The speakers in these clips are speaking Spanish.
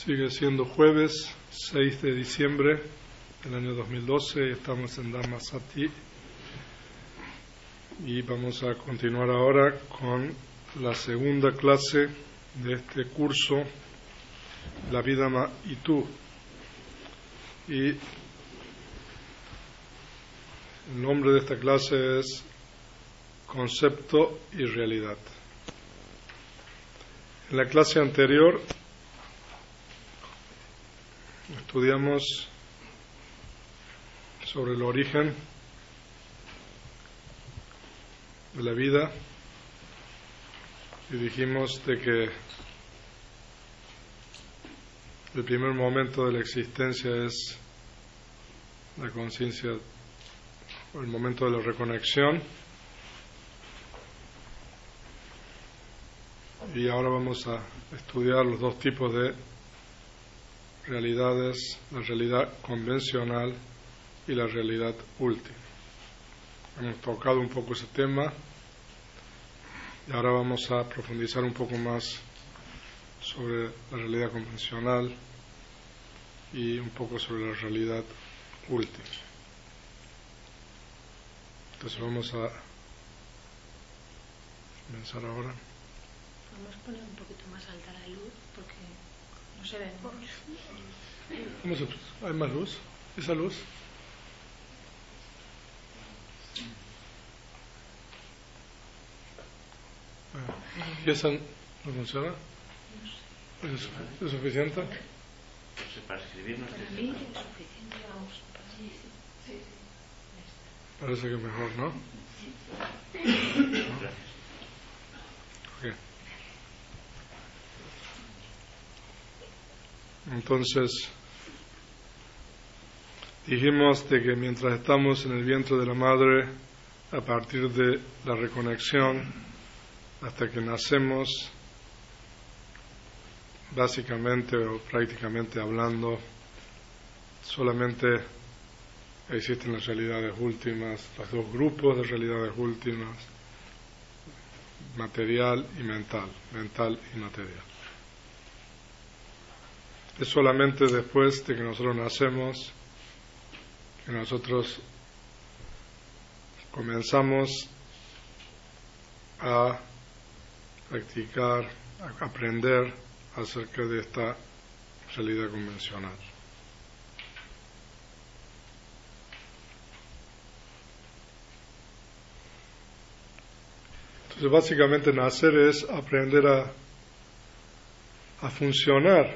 Sigue siendo jueves 6 de diciembre del año 2012, estamos en Dhammasati y vamos a continuar ahora con la segunda clase de este curso, La vida y tú. Y el nombre de esta clase es Concepto y Realidad. En la clase anterior estudiamos sobre el origen de la vida y dijimos de que el primer momento de la existencia es la conciencia, el momento de la reconexión, y ahora vamos a estudiar los dos tipos de realidades, la realidad convencional y la realidad última. Hemos tocado un poco ese tema y ahora vamos a profundizar un poco más sobre la realidad convencional y un poco sobre la realidad última. Entonces vamos a comenzar ahora. Vamos a poner un poquito más alta la luz porque no se ve mucho. ¿Hay más luz? ¿Esa luz? ¿Y esa no funciona? ¿Es suficiente? No sé, para escribir no estoy Para mí es suficiente, vamos. Sí. Parece que mejor, ¿no? Gracias. Okay. Entonces, dijimos de que mientras estamos en el vientre de la madre, a partir de la reconexión hasta que nacemos, básicamente o prácticamente hablando, solamente existen las realidades últimas, los dos grupos de realidades últimas, material y mental y material. Es solamente después de que nosotros nacemos que nosotros comenzamos a practicar, a aprender acerca de esta realidad convencional. Entonces, básicamente nacer es aprender a funcionar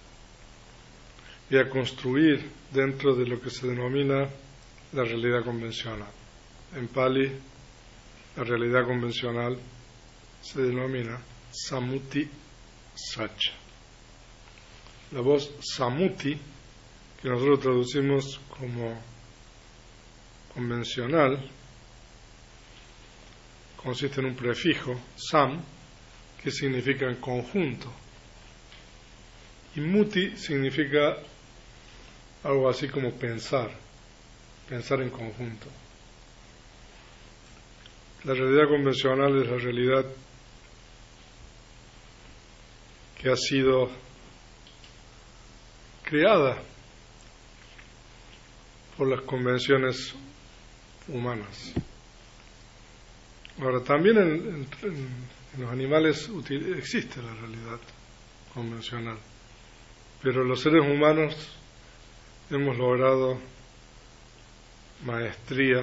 y a construir dentro de lo que se denomina la realidad convencional. En Pali, la realidad convencional se denomina Samuti Sacha. La voz Samuti, que nosotros traducimos como convencional, consiste en un prefijo, Sam, que significa en conjunto, y Muti significa algo así como pensar en conjunto. La realidad convencional es la realidad que ha sido creada por las convenciones humanas. Ahora, también en los animales existe la realidad convencional, pero los seres humanos hemos logrado maestría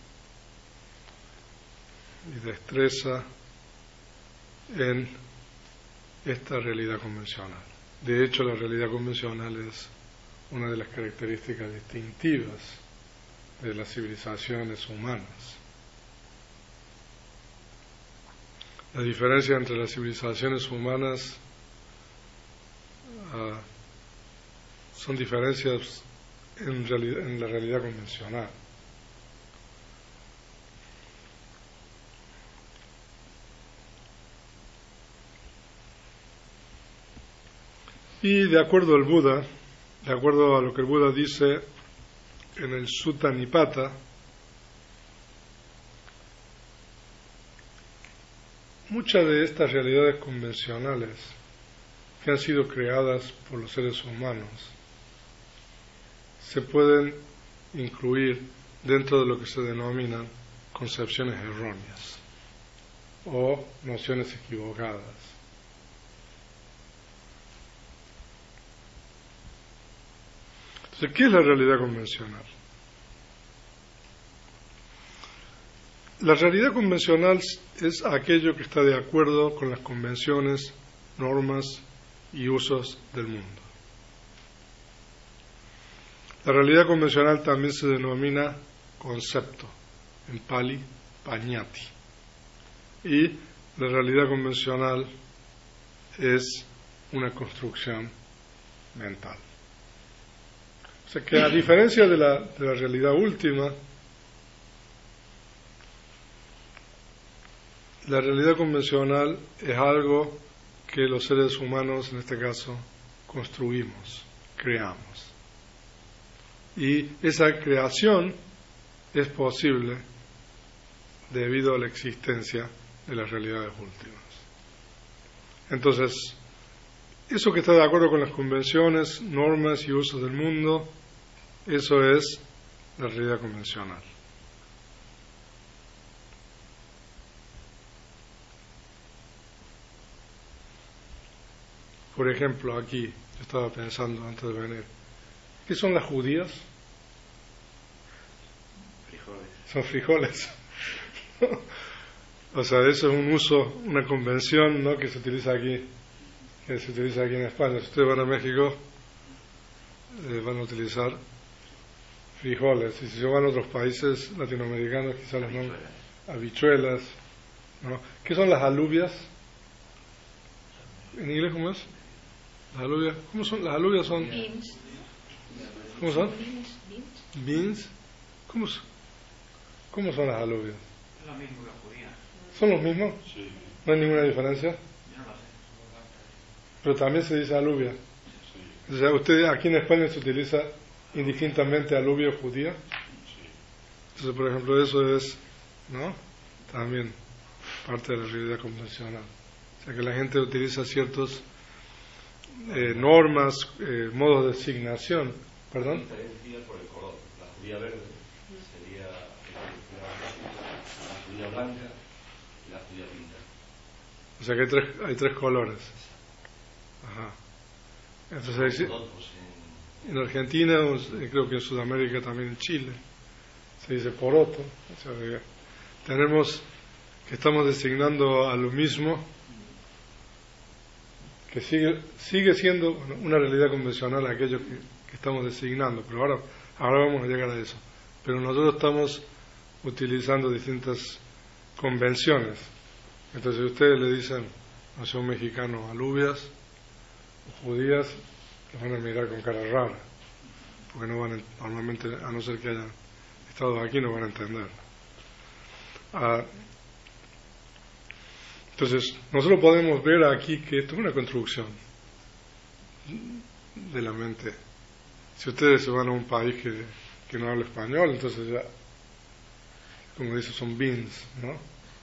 y destreza en esta realidad convencional. De hecho, la realidad convencional es una de las características distintivas de las civilizaciones humanas. La diferencia entre las civilizaciones humanas son diferencias en la realidad convencional. Y de acuerdo al Buda, de acuerdo a lo que el Buda dice en el Sutta Nipata, muchas de estas realidades convencionales que han sido creadas por los seres humanos se pueden incluir dentro de lo que se denominan concepciones erróneas o nociones equivocadas. Entonces, ¿qué es la realidad convencional? La realidad convencional es aquello que está de acuerdo con las convenciones, normas y usos del mundo. La realidad convencional también se denomina concepto, en Pali, paññati. Y la realidad convencional es una construcción mental. O sea que a diferencia de la realidad última, la realidad convencional es algo que los seres humanos, en este caso, construimos, creamos. Y esa creación es posible debido a la existencia de las realidades últimas. Entonces, eso que está de acuerdo con las convenciones, normas y usos del mundo, eso es la realidad convencional. Por ejemplo, aquí, yo estaba pensando antes de venir, ¿qué son las judías? Frijoles. Son frijoles. O sea, eso es un uso, una convención, ¿no?, que se utiliza aquí en España. Si ustedes van a México, van a utilizar frijoles. Y si se van a otros países latinoamericanos, quizás les nombran habichuelas, ¿no? ¿Qué son las alubias? ¿En inglés cómo es? Las alubias. ¿Cómo son? Las alubias son... Beans. ¿Cómo son? Beans. Beans. ¿Cómo son las alubias? Es lo mismo que la judía. ¿Son los mismos? Sí. ¿No hay ninguna diferencia? Yo no lo sé. Pero también se dice alubia. Sí. O sea, usted aquí en España se utiliza indistintamente alubia o judía. Sí. Entonces, por ejemplo, eso es, ¿no?, también parte de la realidad convencional. O sea, que la gente utiliza ciertos normas, modos de designación. ¿Perdón? Diferencia por el color. La judía verde sería la judía blanca y la judía pinta. O sea, que hay tres colores. Ajá. Entonces, en Argentina, creo que en Sudamérica también, en Chile, se dice poroto. O sea, que estamos designando a lo mismo, que sigue siendo una realidad convencional aquello que estamos designando, pero ahora vamos a llegar a eso. Pero nosotros estamos utilizando distintas convenciones. Entonces, si ustedes le dicen, no sé, un mexicano alubias o judías, los van a mirar con cara rara, porque no van normalmente, a no ser que hayan estado aquí, no van a entender. Entonces, nosotros podemos ver aquí que esto es una construcción de la mente. Si ustedes se van a un país que no habla español, entonces ya, como dice, son beans, ¿no?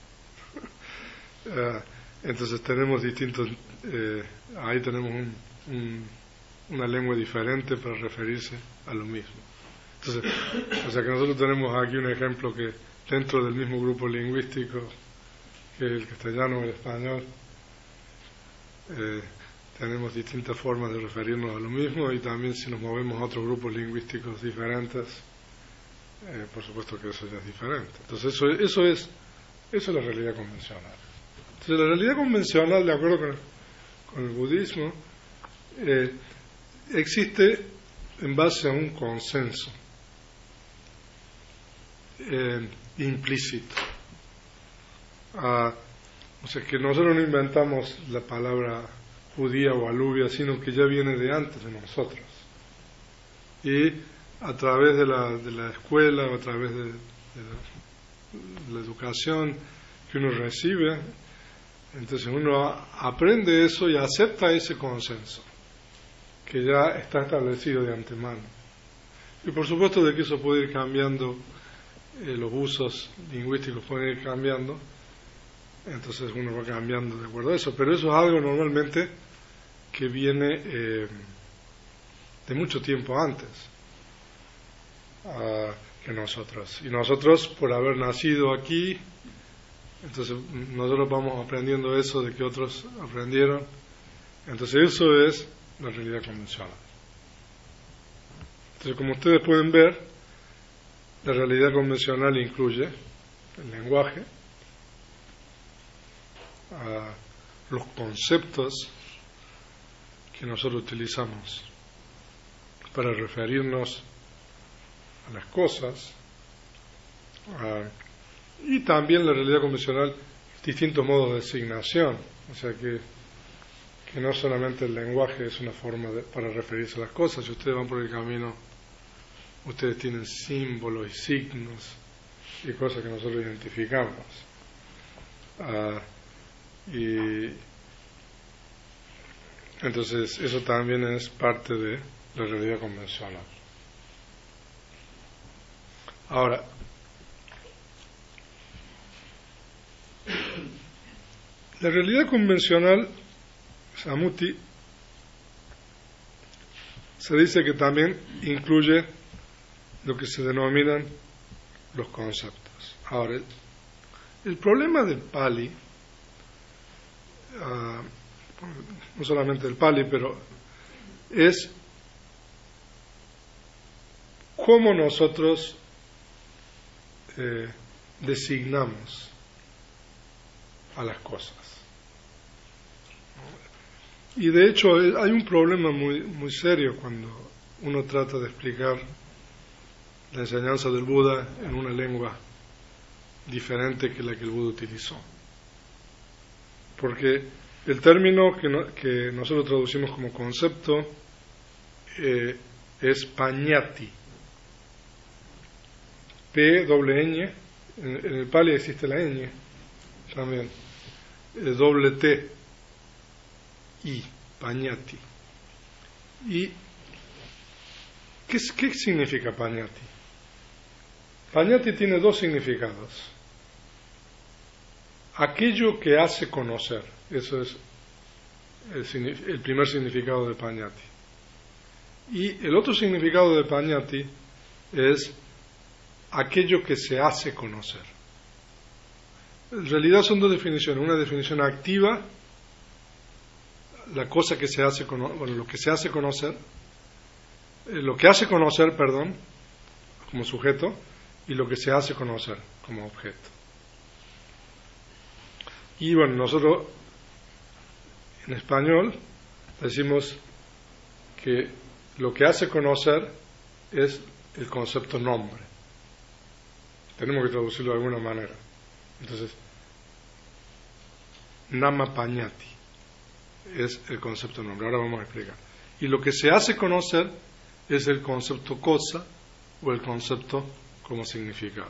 Entonces tenemos distintos, ahí tenemos una lengua diferente para referirse a lo mismo. Entonces, o sea que nosotros tenemos aquí un ejemplo que dentro del mismo grupo lingüístico que el castellano o el español, tenemos distintas formas de referirnos a lo mismo, y también si nos movemos a otros grupos lingüísticos diferentes, por supuesto que eso ya es diferente. Entonces eso es la realidad convencional. Entonces la realidad convencional, de acuerdo con el budismo, existe en base a un consenso implícito. O sea que nosotros no inventamos la palabra judía o alubia, sino que ya viene de antes de nosotros. Y a través de la escuela, o a través de la educación que uno recibe, entonces uno aprende eso y acepta ese consenso que ya está establecido de antemano. Y por supuesto de que eso puede ir cambiando, los usos lingüísticos pueden ir cambiando, entonces uno va cambiando de acuerdo a eso, pero eso es algo normalmente que viene de mucho tiempo antes que nosotros. Y nosotros, por haber nacido aquí, entonces nosotros vamos aprendiendo eso de que otros aprendieron. Entonces eso es la realidad convencional. Entonces, como ustedes pueden ver, la realidad convencional incluye el lenguaje, los conceptos que nosotros utilizamos para referirnos a las cosas, y también la realidad convencional, distintos modos de designación, o sea que no solamente el lenguaje es una forma para referirse a las cosas. Si ustedes van por el camino, ustedes tienen símbolos y signos y cosas que nosotros identificamos. Y entonces eso también es parte de la realidad convencional. Ahora, la realidad convencional, Samuti, se dice que también incluye lo que se denominan los conceptos. Ahora, el problema del Pali, no solamente del Pali, pero es cómo nosotros designamos a las cosas. Y de hecho hay un problema muy serio cuando uno trata de explicar la enseñanza del Buda en una lengua diferente que la que el Buda utilizó. Porque el término que nosotros traducimos como concepto es pañati. P-ñ, en el Pali existe la ñ también, doble T, I, pañati. ¿Y qué significa pañati? Pañati tiene dos significados. Aquello que hace conocer, eso es el primer significado de pañati. Y el otro significado de pañati es aquello que se hace conocer. En realidad son dos definiciones, una definición activa, la cosa que se hace lo que se hace conocer, lo que hace conocer, como sujeto, y lo que se hace conocer como objeto. Y bueno, nosotros en español decimos que lo que hace conocer es el concepto nombre. Tenemos que traducirlo de alguna manera. Entonces, nama pañati es el concepto nombre. Ahora vamos a explicar. Y lo que se hace conocer es el concepto cosa o el concepto como significado.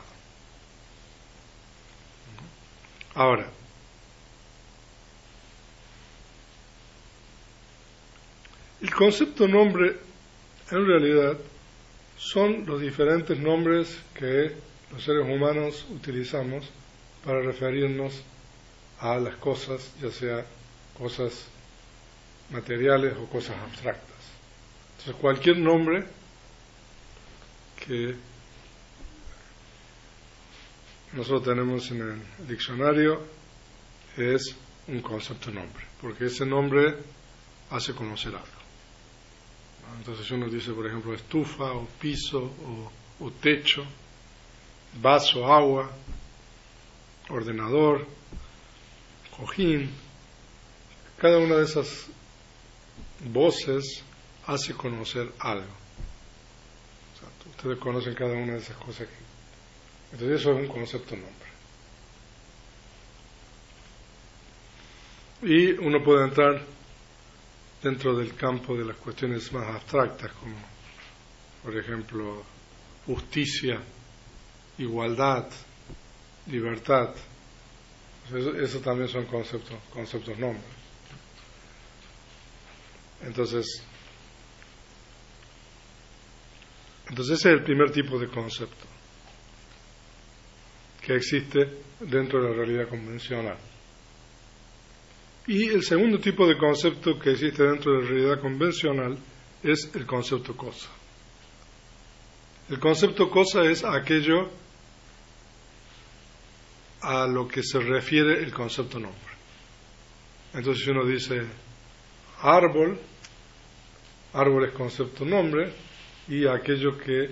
Ahora, el concepto nombre en realidad son los diferentes nombres que los seres humanos utilizamos para referirnos a las cosas, ya sea cosas materiales o cosas abstractas. Entonces, cualquier nombre que nosotros tenemos en el diccionario es un concepto nombre, porque ese nombre hace conocer algo. Entonces uno dice, por ejemplo, estufa o piso o techo, vaso, agua, ordenador, cojín. Cada una de esas voces hace conocer algo. O sea, ustedes conocen cada una de esas cosas. Entonces eso es un concepto nombre. Y uno puede entrar dentro del campo de las cuestiones más abstractas, como por ejemplo justicia, igualdad, libertad. Eso también son conceptos nombres. Entonces ese es el primer tipo de concepto que existe dentro de la realidad convencional, Y el segundo tipo de concepto que existe dentro de la realidad convencional es el concepto cosa. El concepto cosa es aquello a lo que se refiere el concepto nombre. Entonces si uno dice árbol, árbol es concepto nombre, y aquello que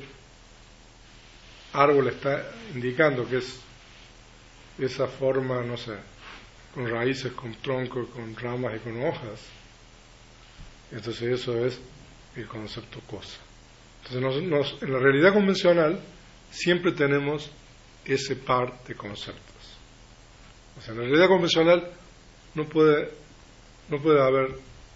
árbol está indicando, que es esa forma, no sé, con raíces, con tronco, con ramas y con hojas. Entonces eso es el concepto cosa. Entonces en la realidad convencional siempre tenemos ese par de conceptos. O sea, en la realidad convencional no puede haber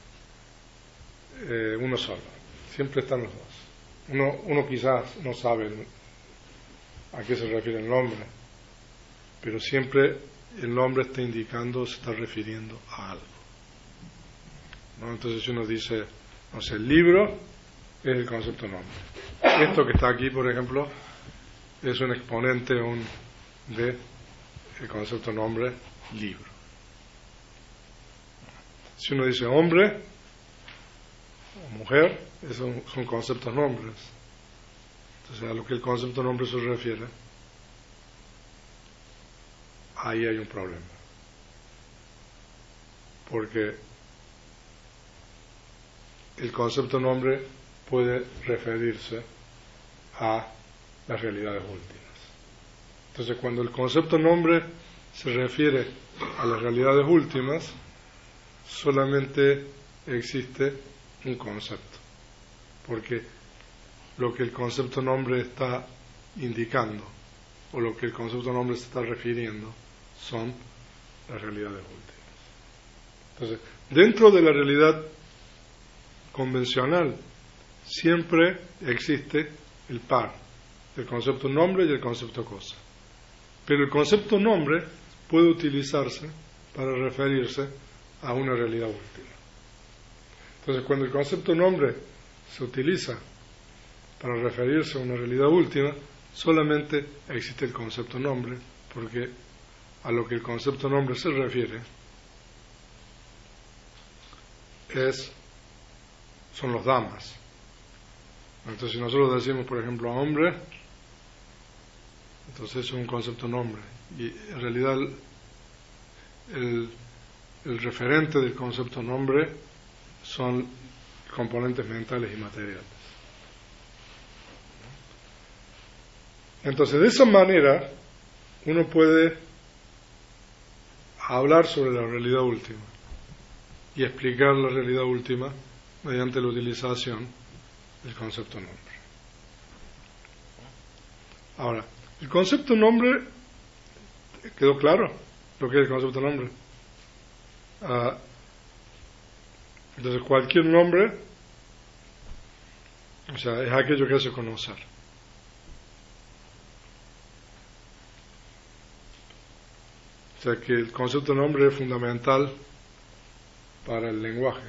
uno solo. Siempre están los dos. Uno quizás no sabe a qué se refiere el nombre, pero siempre el nombre está indicando, se está refiriendo a algo, ¿no? Entonces si uno dice, no sé, el libro es el concepto nombre. Esto que está aquí, por ejemplo, es un exponente de el concepto nombre libro. Si uno dice hombre o mujer, esos son conceptos nombres. Entonces a lo que el concepto nombre se refiere, ahí hay un problema, porque el concepto nombre puede referirse a las realidades últimas. Entonces cuando el concepto nombre se refiere a las realidades últimas, solamente existe un concepto, porque lo que el concepto nombre está indicando o lo que el concepto nombre se está refiriendo son las realidades últimas. Entonces, dentro de la realidad convencional siempre existe el par, el concepto nombre y el concepto cosa. Pero el concepto nombre puede utilizarse para referirse a una realidad última. Entonces, cuando el concepto nombre se utiliza para referirse a una realidad última, solamente existe el concepto nombre, porque a lo que el concepto nombre se refiere son los dhammas. Entonces, si nosotros decimos, por ejemplo, hombre, entonces es un concepto nombre, y en realidad el referente del concepto nombre son componentes mentales y materiales. Entonces, de esa manera uno puede hablar sobre la realidad última y explicar la realidad última mediante la utilización del concepto nombre. Ahora, el concepto nombre, ¿quedó claro lo que es el concepto nombre? Entonces, cualquier nombre, o sea, es aquello que hace conocer. O sea que el concepto de nombre es fundamental para el lenguaje,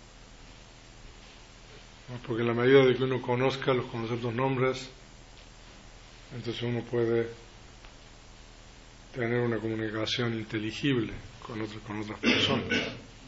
¿no? Porque en la medida de que uno conozca los conceptos nombres, entonces uno puede tener una comunicación inteligible con otras personas.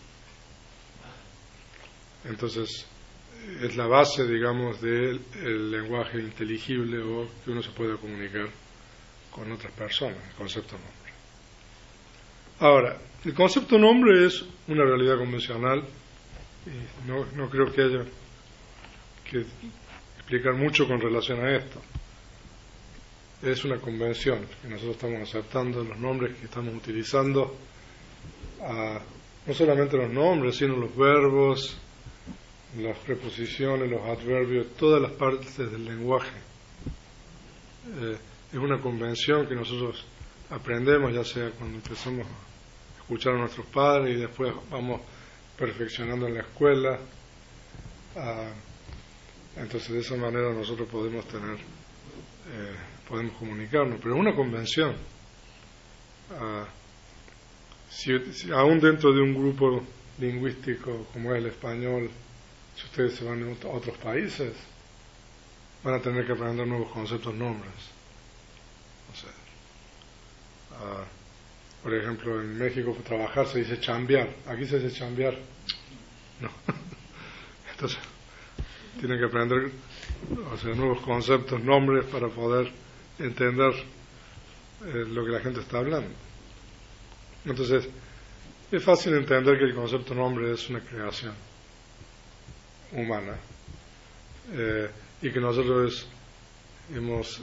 Entonces es la base, digamos, del lenguaje inteligible o que uno se pueda comunicar con otras personas, el concepto nombre. Ahora, el concepto nombre es una realidad convencional y no creo que haya que explicar mucho con relación a esto. Es una convención que nosotros estamos aceptando, los nombres que estamos utilizando, no solamente los nombres, sino los verbos, las preposiciones, los adverbios, todas las partes del lenguaje. Es una convención que nosotros aprendemos, ya sea cuando empezamos a escuchar a nuestros padres y después vamos perfeccionando en la escuela. Entonces de esa manera nosotros podemos comunicarnos, pero es una convención. Si aún dentro de un grupo lingüístico como es el español, si ustedes se van a otros países, van a tener que aprender nuevos conceptos, nombres. O sea, Por ejemplo, en México trabajar se dice chambear. Aquí se dice chambear. No. Entonces, tienen que aprender, o sea, nuevos conceptos, nombres para poder entender lo que la gente está hablando. Entonces, es fácil entender que el concepto nombre es una creación humana y que nosotros hemos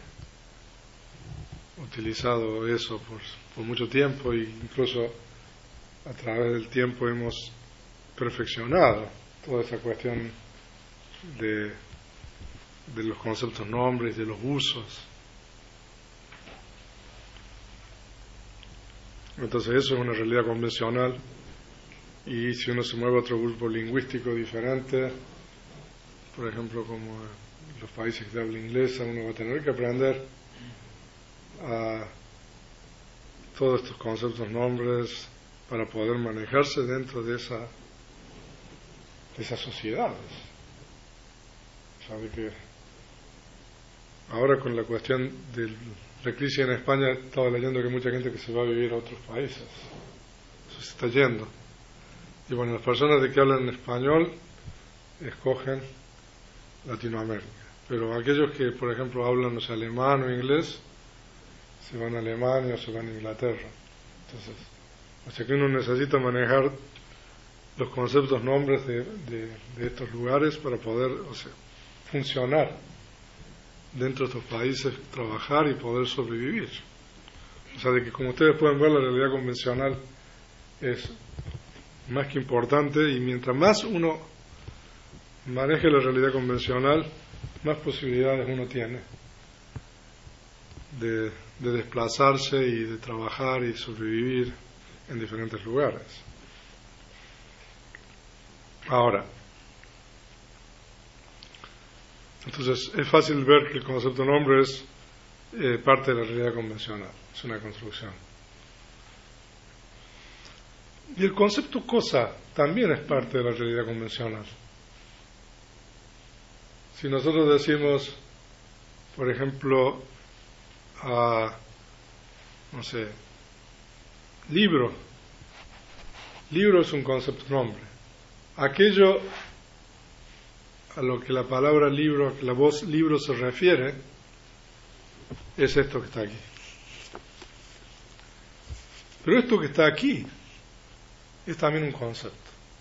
utilizado eso por mucho tiempo e incluso a través del tiempo hemos perfeccionado toda esa cuestión de los conceptos nombres, de los usos. Entonces eso es una realidad convencional, y si uno se mueve a otro grupo lingüístico diferente, por ejemplo como los países que hablan inglés, uno va a tener que aprender a todos estos conceptos nombres para poder manejarse dentro de esas sociedades. Sabe que ahora con la cuestión de la crisis en España, estaba leyendo que mucha gente que se va a vivir a otros países, eso se está yendo, y bueno, las personas de que hablan español escogen Latinoamérica, pero aquellos que por ejemplo hablan, no sé, alemán o inglés, se van a Alemania o se van a Inglaterra. Entonces, o sea que uno necesita manejar los conceptos, nombres de estos lugares para poder, o sea, funcionar dentro de estos países, trabajar y poder sobrevivir. O sea, de que como ustedes pueden ver, la realidad convencional es más que importante, y mientras más uno maneje la realidad convencional, más posibilidades uno tiene de desplazarse y de trabajar y sobrevivir en diferentes lugares. Ahora, entonces es fácil ver que el concepto nombre es parte de la realidad convencional, es una construcción. Y el concepto cosa también es parte de la realidad convencional. Si nosotros decimos, por ejemplo, no sé, libro es un concepto nombre. Aquello a lo que la palabra libro, a que la voz libro se refiere, es esto que está aquí. Pero esto que está aquí es también un concepto.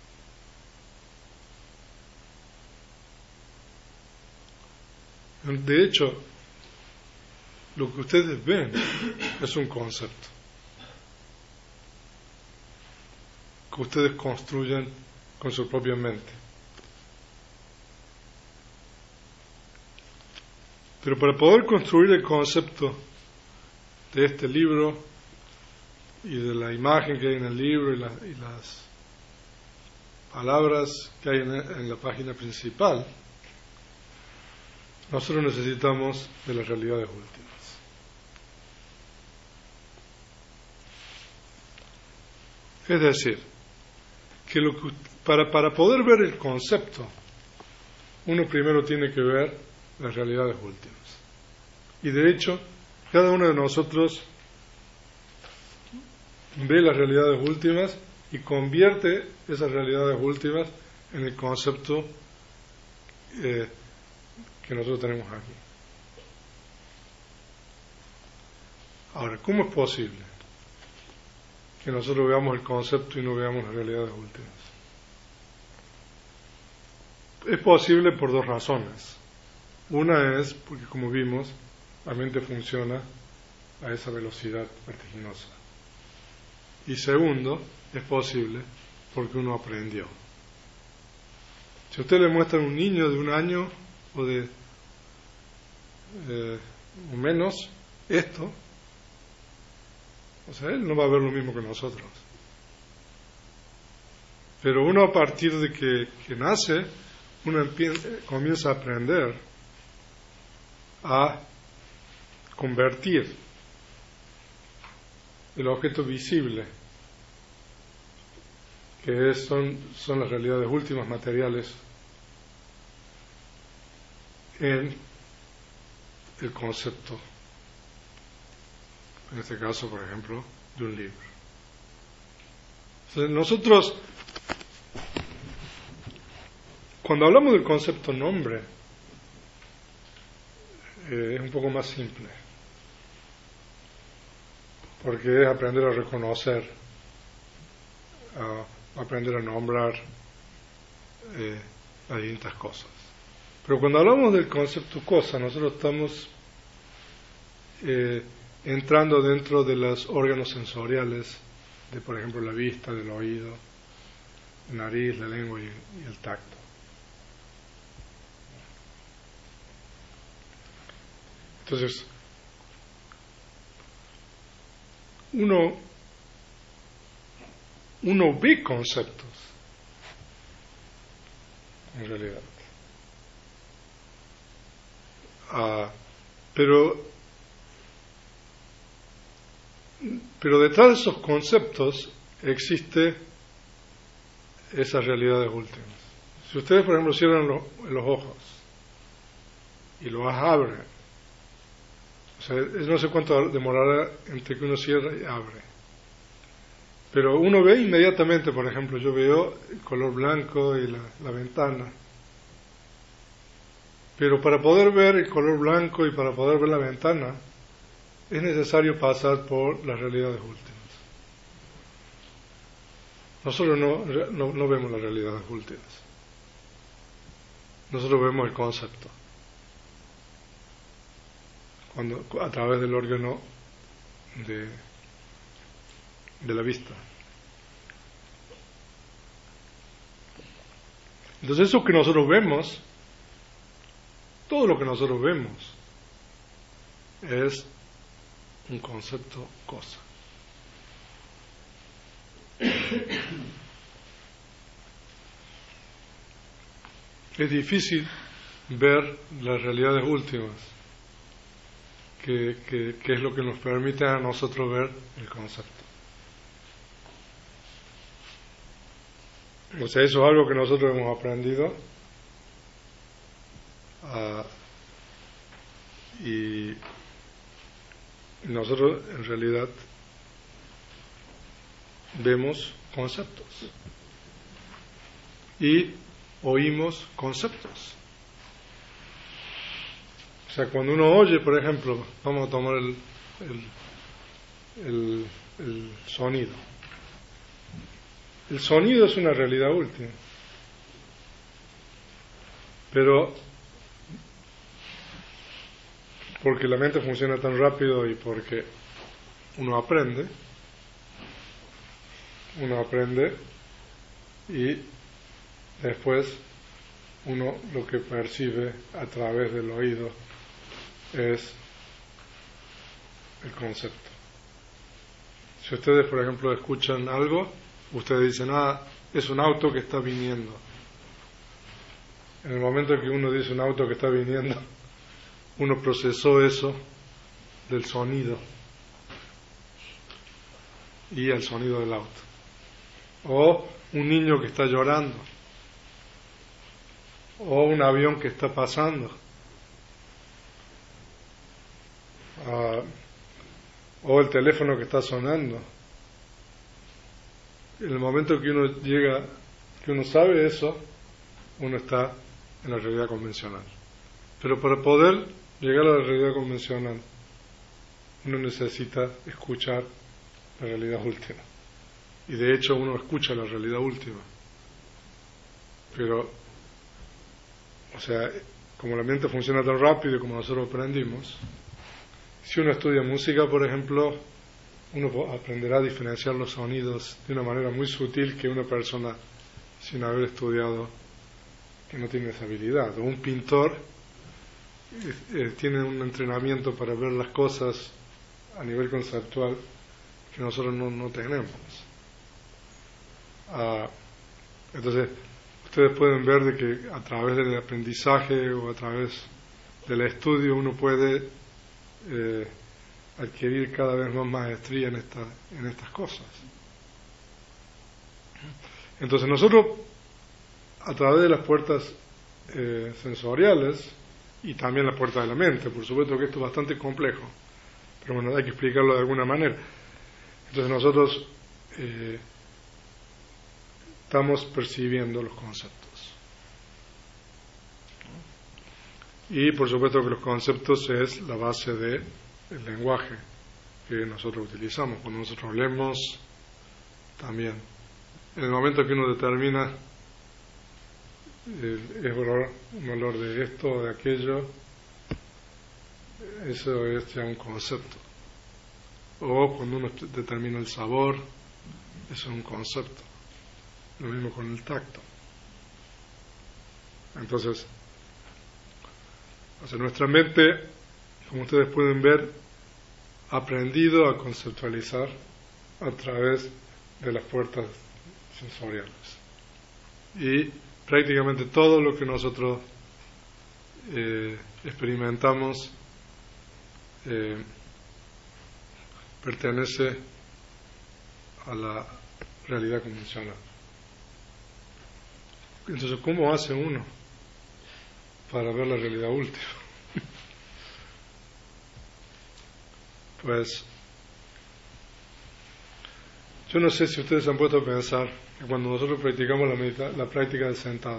De hecho, lo que ustedes ven es un concepto que ustedes construyen con su propia mente. Pero para poder construir el concepto de este libro y de la imagen que hay en el libro y las palabras que hay en la página principal, nosotros necesitamos de las realidades últimas. Es decir, que para poder ver el concepto, uno primero tiene que ver las realidades últimas. Y de hecho, cada uno de nosotros ve las realidades últimas y convierte esas realidades últimas en el concepto que nosotros tenemos aquí. Ahora, ¿cómo es posible que nosotros veamos el concepto y no veamos las realidades últimas? Es posible por dos razones. Una es porque, como vimos, la mente funciona a esa velocidad vertiginosa. Y segundo, es posible porque uno aprendió. Si usted le muestra a un niño de 1 año o de o menos esto, o sea, él no va a ver lo mismo que nosotros. Pero uno, a partir de que nace, uno comienza a aprender a convertir el objeto visible, que son las realidades últimas materiales, en el concepto, en este caso, por ejemplo, de un libro. Entonces, nosotros, cuando hablamos del concepto nombre, es un poco más simple, porque es aprender a reconocer, aprender a nombrar las distintas cosas. Pero cuando hablamos del concepto cosa, nosotros estamos entrando dentro de los órganos sensoriales, de por ejemplo la vista, del oído, la nariz, la lengua y el tacto. Entonces, uno ve conceptos, en realidad. Pero detrás de esos conceptos existe esas realidades últimas. Si ustedes, por ejemplo, cierran los ojos y los abren, o sea, no sé cuánto demorará entre que uno cierra y abre, pero uno ve inmediatamente, por ejemplo, yo veo el color blanco y la ventana, pero para poder ver el color blanco y para poder ver la ventana es necesario pasar por las realidades últimas. Nosotros no vemos las realidades últimas, nosotros vemos el concepto a través del órgano de la vista. Entonces eso que nosotros vemos, todo lo que nosotros vemos es un concepto cosa. Es difícil ver las realidades últimas, que es lo que nos permite a nosotros ver el concepto. O sea, eso es algo que nosotros hemos aprendido y nosotros en realidad vemos conceptos y oímos conceptos. O sea, cuando uno oye, por ejemplo, vamos a tomar el sonido. El sonido es una realidad última, pero porque la mente funciona tan rápido y porque uno aprende y después uno lo que percibe a través del oído es el concepto. Si ustedes, por ejemplo, escuchan algo, ustedes dicen, es un auto que está viniendo. En el momento que uno dice un auto que está viniendo, uno procesó eso del sonido y el sonido del auto. O un niño que está llorando, o un avión que está pasando, o el teléfono que está sonando. En el momento que uno llega, que uno sabe eso, uno está en la realidad convencional. Pero para poder llegar a la realidad convencional, uno necesita escuchar la realidad última. Y de hecho uno escucha la realidad última. Pero, o sea, como la mente funciona tan rápido y como nosotros aprendimos, si uno estudia música, por ejemplo, uno aprenderá a diferenciar los sonidos de una manera muy sutil que una persona sin haber estudiado, que no tiene esa habilidad. O un pintor tiene un entrenamiento para ver las cosas a nivel conceptual que nosotros no tenemos. Entonces, ustedes pueden ver de que a través del aprendizaje o a través del estudio uno puede adquirir cada vez más maestría en estas cosas. Entonces nosotros, a través de las puertas sensoriales y también la puerta de la mente, por supuesto que esto es bastante complejo, pero bueno, hay que explicarlo de alguna manera. Entonces nosotros estamos percibiendo los conceptos. Y por supuesto que los conceptos es la base del lenguaje que nosotros utilizamos. Cuando nosotros leemos, también. En el momento que uno determina un olor de esto o de aquello, eso es ya un concepto. O cuando uno determina el sabor, eso es un concepto. Lo mismo con el tacto. Entonces, nuestra mente, como ustedes pueden ver, ha aprendido a conceptualizar a través de las puertas sensoriales. Y prácticamente todo lo que nosotros experimentamos pertenece a la realidad convencional. Entonces, ¿cómo hace uno para ver la realidad última? Pues yo no sé si ustedes se han puesto a pensar que cuando nosotros practicamos la práctica del sentado,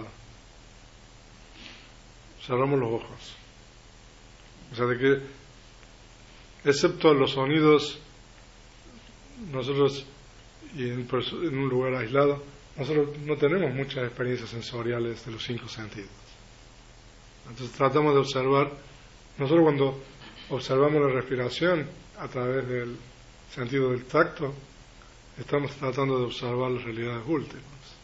cerramos los ojos. O sea, de que, excepto los sonidos, nosotros, y en un lugar aislado, nosotros no tenemos muchas experiencias sensoriales de los 5 sentidos. Entonces tratamos de observar, nosotros cuando observamos la respiración a través del sentido del tacto, estamos tratando de observar las realidades últimas.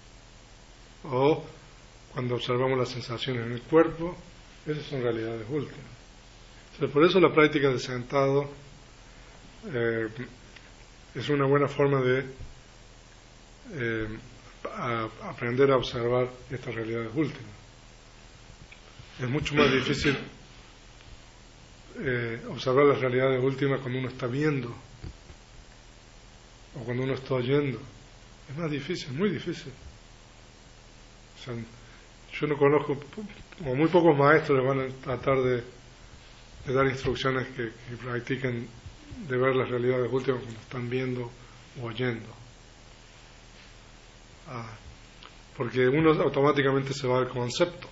O cuando observamos las sensaciones en el cuerpo, esas son realidades últimas. Entonces, por eso la práctica del sentado es una buena forma de aprender a observar estas realidades últimas. Es mucho más difícil observar las realidades últimas cuando uno está viendo o cuando uno está oyendo. Es más difícil, muy difícil. O sea, yo no conozco, o muy pocos maestros les van a tratar de dar instrucciones que practiquen de ver las realidades últimas cuando están viendo o oyendo. Porque uno automáticamente se va al concepto.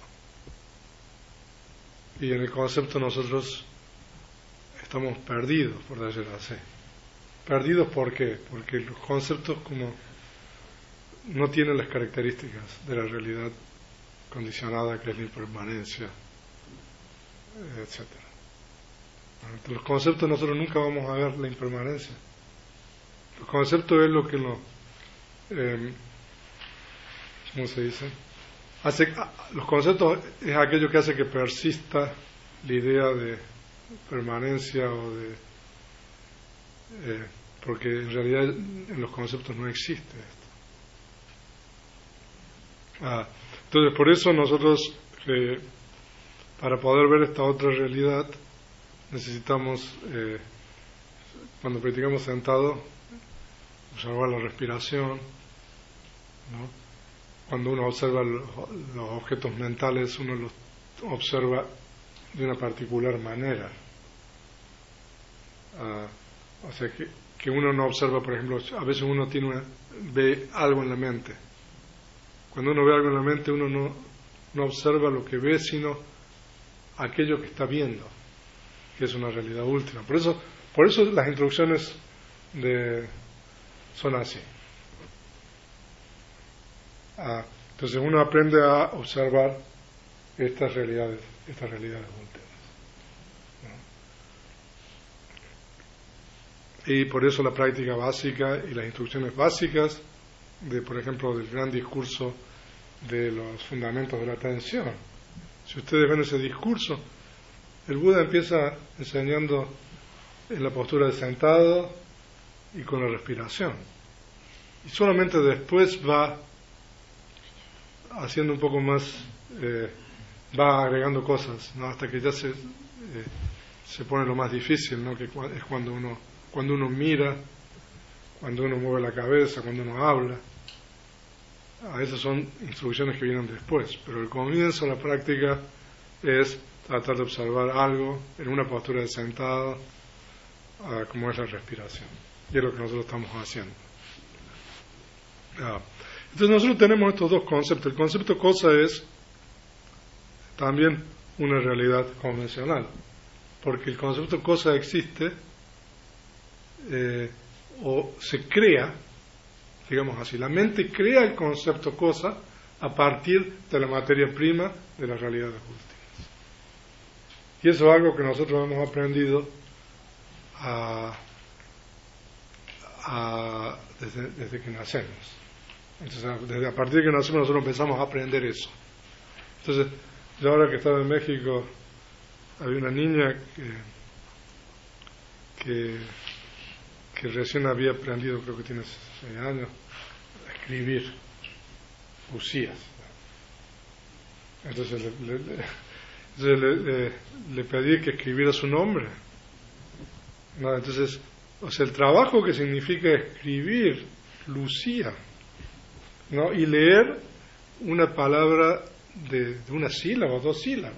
Y en el concepto nosotros estamos perdidos, por decirlo así. ¿Perdidos por qué? Porque los conceptos como no tienen las características de la realidad condicionada, que es la impermanencia, etc. Entre los conceptos nosotros nunca vamos a ver la impermanencia. Los conceptos es lo que nos... ¿cómo se dice? Los conceptos es aquello que hace que persista la idea de permanencia o de... porque en realidad en los conceptos no existe esto. Entonces por eso nosotros para poder ver esta otra realidad necesitamos cuando practicamos sentado observar la respiración, ¿no? Cuando uno observa los objetos mentales, uno los observa de una particular manera. O sea, que uno no observa, por ejemplo, a veces uno ve algo en la mente. Cuando uno ve algo en la mente, uno no observa lo que ve, sino aquello que está viendo, que es una realidad última. Por eso las instrucciones son así. Entonces uno aprende a observar estas realidades últimas, ¿no? Y por eso la práctica básica y las instrucciones básicas por ejemplo, del gran discurso de los fundamentos de la atención. Si ustedes ven ese discurso, el Buda empieza enseñando en la postura de sentado y con la respiración. Y solamente después va haciendo un poco más, va agregando cosas, ¿no? Hasta que ya se pone lo más difícil, ¿no? Que es cuando uno mira, cuando uno mueve la cabeza, cuando uno habla. Esas son instrucciones que vienen después, pero el comienzo de la práctica es tratar de observar algo en una postura de sentado, como es la respiración. Y es lo que nosotros estamos haciendo. Entonces nosotros tenemos estos dos conceptos. El concepto cosa es también una realidad convencional, porque el concepto cosa existe o se crea, digamos así, la mente crea el concepto cosa a partir de la materia prima de las realidades últimas. Y eso es algo que nosotros hemos aprendido desde que nacemos. Entonces, desde a partir de que nacemos nosotros empezamos a aprender eso. Entonces, yo ahora que estaba en México, había una niña que recién había aprendido, creo que tiene 6 años, a escribir poesías. Entonces le pedí que escribiera su nombre. No, entonces, o sea, el trabajo que significa escribir Lucía, ¿no? Y leer una palabra de una sílaba o 2 sílabas.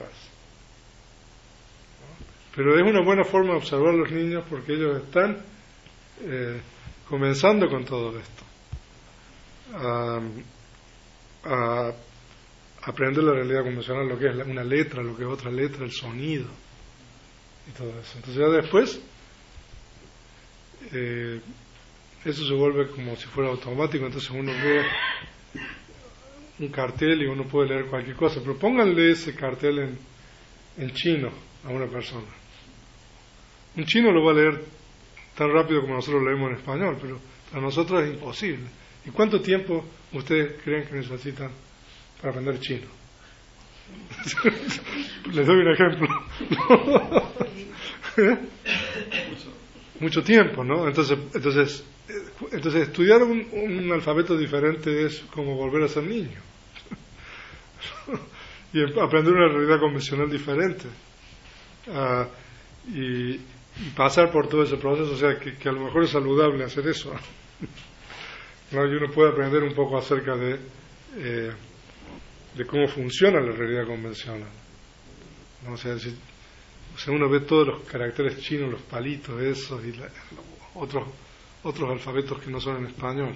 ¿No? Pero es una buena forma de observar a los niños porque ellos están comenzando con todo esto. A aprender la realidad convencional, lo que es una letra, lo que es otra letra, el sonido y todo eso. Entonces ya después eso se vuelve como si fuera automático, entonces uno ve un cartel y uno puede leer cualquier cosa, pero pónganle ese cartel en chino a una persona. Un chino lo va a leer tan rápido como nosotros lo leemos en español, pero para nosotros es imposible. ¿Y cuánto tiempo ustedes creen que necesitan para aprender chino? Les doy un ejemplo. Mucho tiempo, ¿no? Entonces estudiar un alfabeto diferente es como volver a ser niño. Y aprender una realidad convencional diferente. Y pasar por todo ese proceso, o sea, que a lo mejor es saludable hacer eso. ¿No? Y uno puede aprender un poco acerca de cómo funciona la realidad convencional. ¿No? O sea, uno ve todos los caracteres chinos, los palitos, esos, y otros alfabetos que no son en español.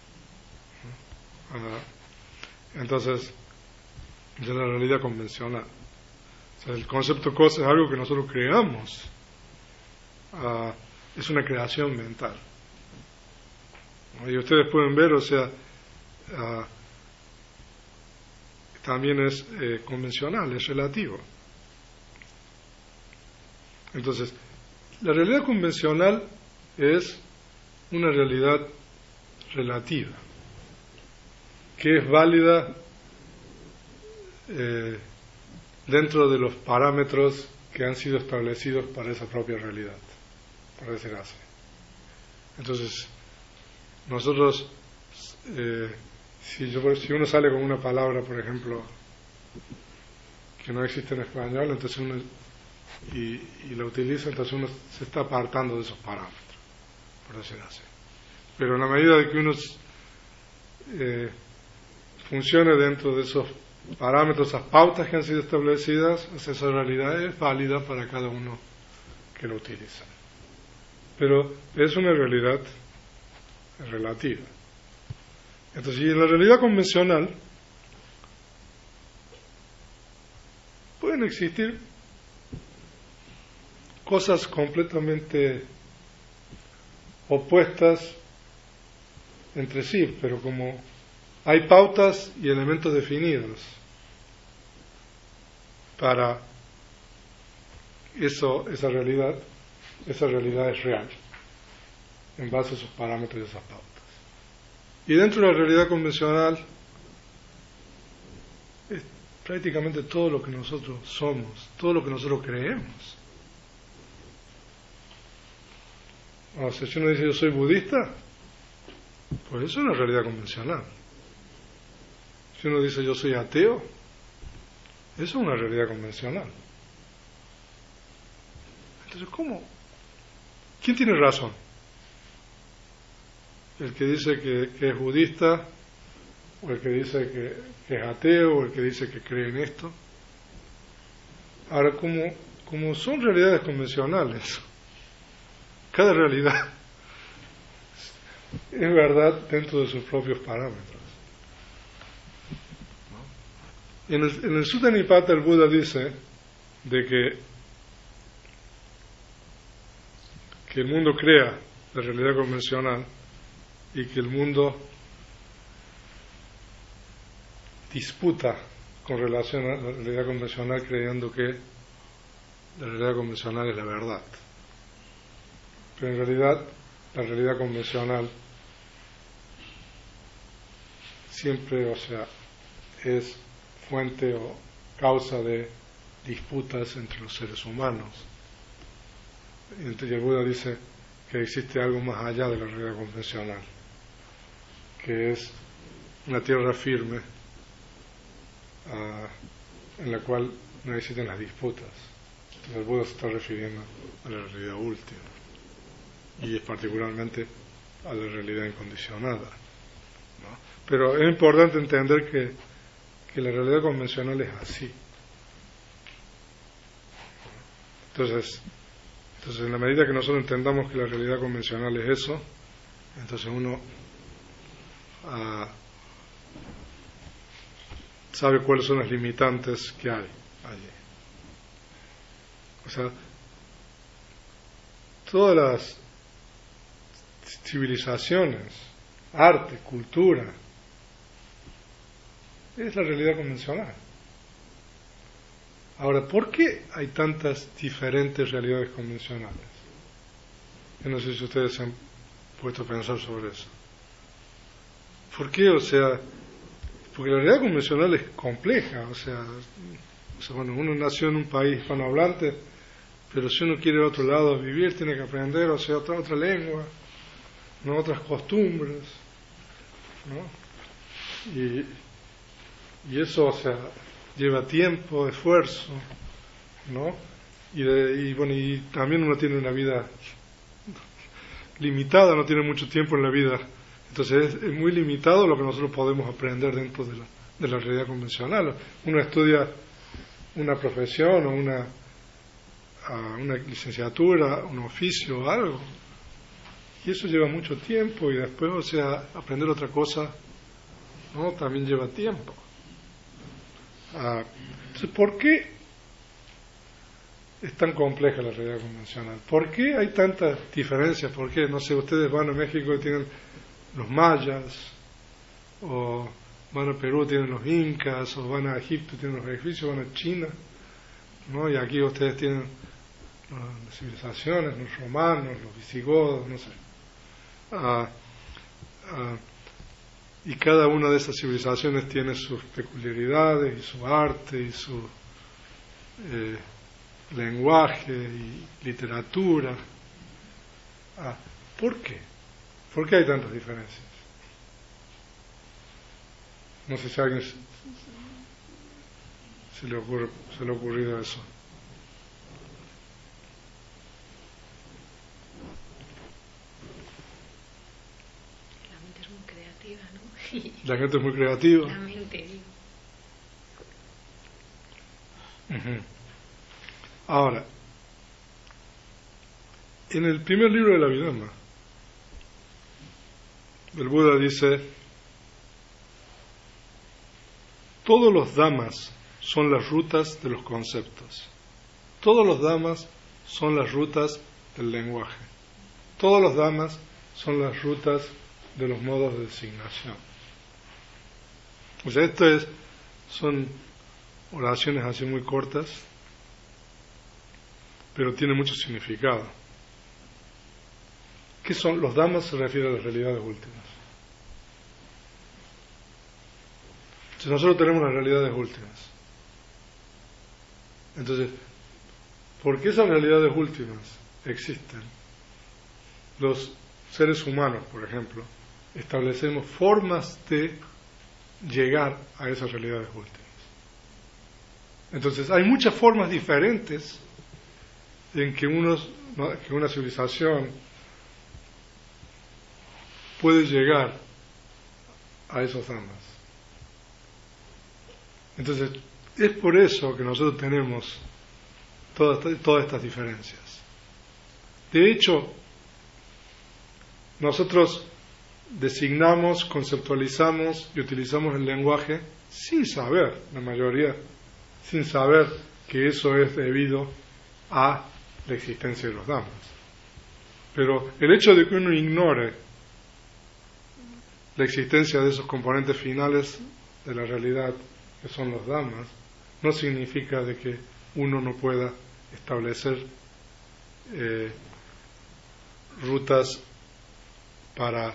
Entonces, de la realidad convencional. O sea, el concepto cosa es algo que nosotros creamos. Es una creación mental. Y ustedes pueden ver, o sea, también es convencional, es relativo. Entonces, la realidad convencional es una realidad relativa, que es válida dentro de los parámetros que han sido establecidos para esa propia realidad, por decir así. Entonces, nosotros, si uno sale con una palabra, por ejemplo, que no existe en español, entonces uno y la utiliza, entonces uno se está apartando de esos parámetros, por decir así. Pero en la medida de que uno funcione dentro de esos parámetros, esas pautas que han sido establecidas, esa realidad es válida para cada uno que lo utiliza. Pero es una realidad relativa. Entonces, y en la realidad convencional pueden existir cosas completamente opuestas entre sí, pero como hay pautas y elementos definidos para esa realidad es real en base a esos parámetros y esas pautas. Y dentro de la realidad convencional es prácticamente todo lo que nosotros somos, todo lo que nosotros creemos. O sea, si uno dice yo soy budista, pues eso es una realidad convencional. Si uno dice yo soy ateo, eso es una realidad convencional. Entonces, ¿cómo? ¿Quién tiene razón? ¿El que dice que es budista, o el que dice que es ateo, o el que dice que cree en esto? Ahora, como son realidades convencionales, cada realidad es verdad dentro de sus propios parámetros. ¿No? En el Sutta Nipata el Buda dice de que el mundo crea la realidad convencional y que el mundo disputa con relación a la realidad convencional creyendo que la realidad convencional es la verdad. Pero en realidad la realidad convencional siempre, es fuente o causa de disputas entre los seres humanos. Y el Buda dice que existe algo más allá de la realidad convencional, que es una tierra firme en la cual no existen las disputas. El Buda se está refiriendo a la realidad última y es particularmente a la realidad incondicionada, ¿no? Pero es importante entender que la realidad convencional es así. Entonces en la medida que nosotros entendamos que la realidad convencional es eso, entonces uno sabe cuáles son las limitantes que hay allí. Todas las civilizaciones, arte, cultura, es la realidad convencional. Ahora, ¿por qué hay tantas diferentes realidades convencionales? Yo no sé si ustedes se han puesto a pensar sobre eso. ¿Por qué? Porque la realidad convencional es compleja. Bueno, uno nació en un país hispanohablante, pero si uno quiere ir a otro lado a vivir, tiene que aprender, otra lengua, ¿no? Otras costumbres, ¿no? Y eso, lleva tiempo, esfuerzo, ¿no? Y también uno tiene una vida limitada, no tiene mucho tiempo en la vida, entonces es muy limitado lo que nosotros podemos aprender dentro de la realidad convencional. Uno estudia una profesión o una licenciatura, un oficio o algo, y eso lleva mucho tiempo, y después, aprender otra cosa, ¿no? También lleva tiempo. Entonces, ¿por qué es tan compleja la realidad convencional? ¿Por qué hay tantas diferencias? ¿Por qué? No sé, ustedes van a México y tienen los mayas, o van a Perú y tienen los incas, o van a Egipto y tienen los egipcios, van a China, ¿no? Y aquí ustedes tienen las civilizaciones, los romanos, los visigodos, no sé. Y cada una de esas civilizaciones tiene sus peculiaridades y su arte y su lenguaje y literatura. ¿Por qué? ¿Por qué hay tantas diferencias? No sé si a alguien se le ha ocurrido eso. La mente es muy creativa, ¿no? La gente es muy creativa. La mente, digo. Uh-huh. Ahora, en el primer libro de la Abhidhamma, el Buda dice: todos los dhammas son las rutas de los conceptos. Todos los dhammas son las rutas del lenguaje. Todos los dhammas son las rutas de los modos de designación. Son oraciones así muy cortas, pero tienen mucho significado. ¿Qué son? Los dhammas se refieren a las realidades últimas. Si nosotros tenemos las realidades últimas, entonces, ¿por qué esas realidades últimas existen? Los seres humanos, por ejemplo, establecemos formas de llegar a esas realidades últimas. Entonces, hay muchas formas diferentes en que una civilización puede llegar a esos dhammas. Entonces, es por eso que nosotros tenemos todas estas diferencias. De hecho, nosotros designamos, conceptualizamos y utilizamos el lenguaje sin saber, la mayoría, sin saber que eso es debido a la existencia de los dhammas. Pero el hecho de que uno ignore la existencia de esos componentes finales de la realidad, que son los dhammas, no significa de que uno no pueda establecer rutas para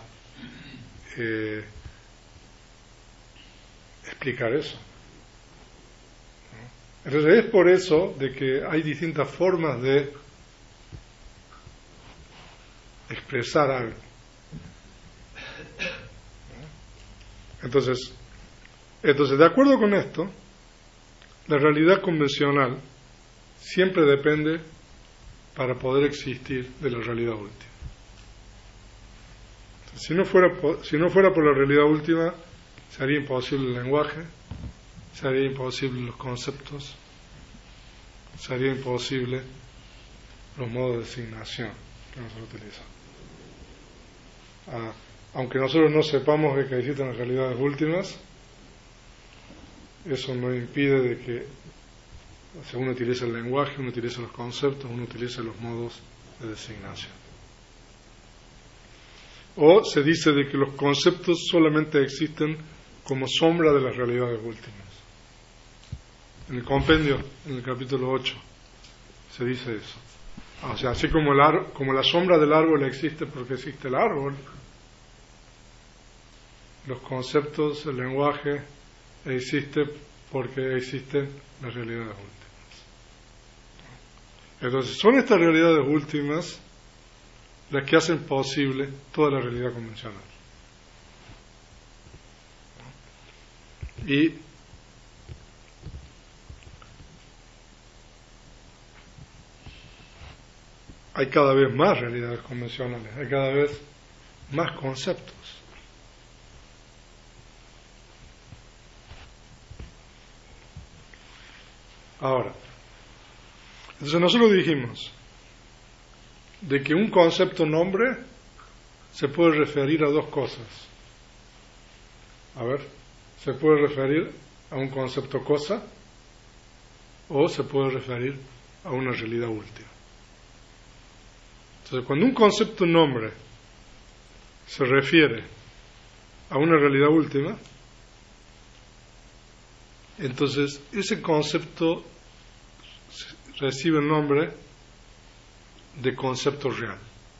explicar eso. Entonces es por eso de que hay distintas formas de expresar algo. Entonces, de acuerdo con esto, la realidad convencional siempre depende, para poder existir, de la realidad última. Si no fuera por la realidad última, sería imposible el lenguaje, sería imposible los conceptos, sería imposible los modos de designación que nosotros utilizamos. Aunque nosotros no sepamos de que existen las realidades últimas, eso no impide de que uno utilice el lenguaje, uno utilice los conceptos, uno utilice los modos de designación. O se dice de que los conceptos solamente existen como sombra de las realidades últimas. En el compendio, en el capítulo 8, se dice eso. O sea, así como la sombra del árbol existe porque existe el árbol, los conceptos, el lenguaje existe porque existen las realidades últimas. Entonces, son estas realidades últimas las que hacen posible toda la realidad convencional. Y hay cada vez más realidades convencionales, hay cada vez más conceptos. Ahora, entonces nosotros dijimos de que un concepto nombre se puede referir a dos cosas. A ver, se puede referir a un concepto cosa o se puede referir a una realidad última. Entonces, cuando un concepto nombre se refiere a una realidad última, entonces ese concepto recibe el nombre de concepto real.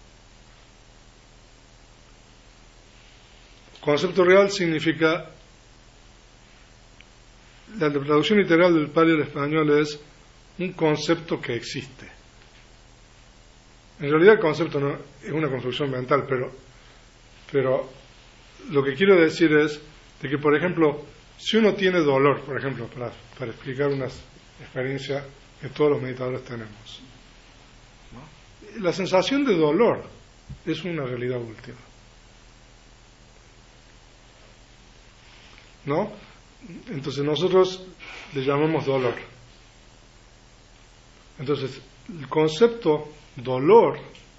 Concepto real significa, la traducción literal del pali al español es un concepto que existe. En realidad el concepto no es una construcción mental, pero lo que quiero decir es de que, por ejemplo, si uno tiene dolor, por ejemplo, para explicar una experiencia que todos los meditadores tenemos, ¿no? La sensación de dolor es una realidad última, ¿no? Entonces nosotros le llamamos dolor. Entonces el concepto dolor,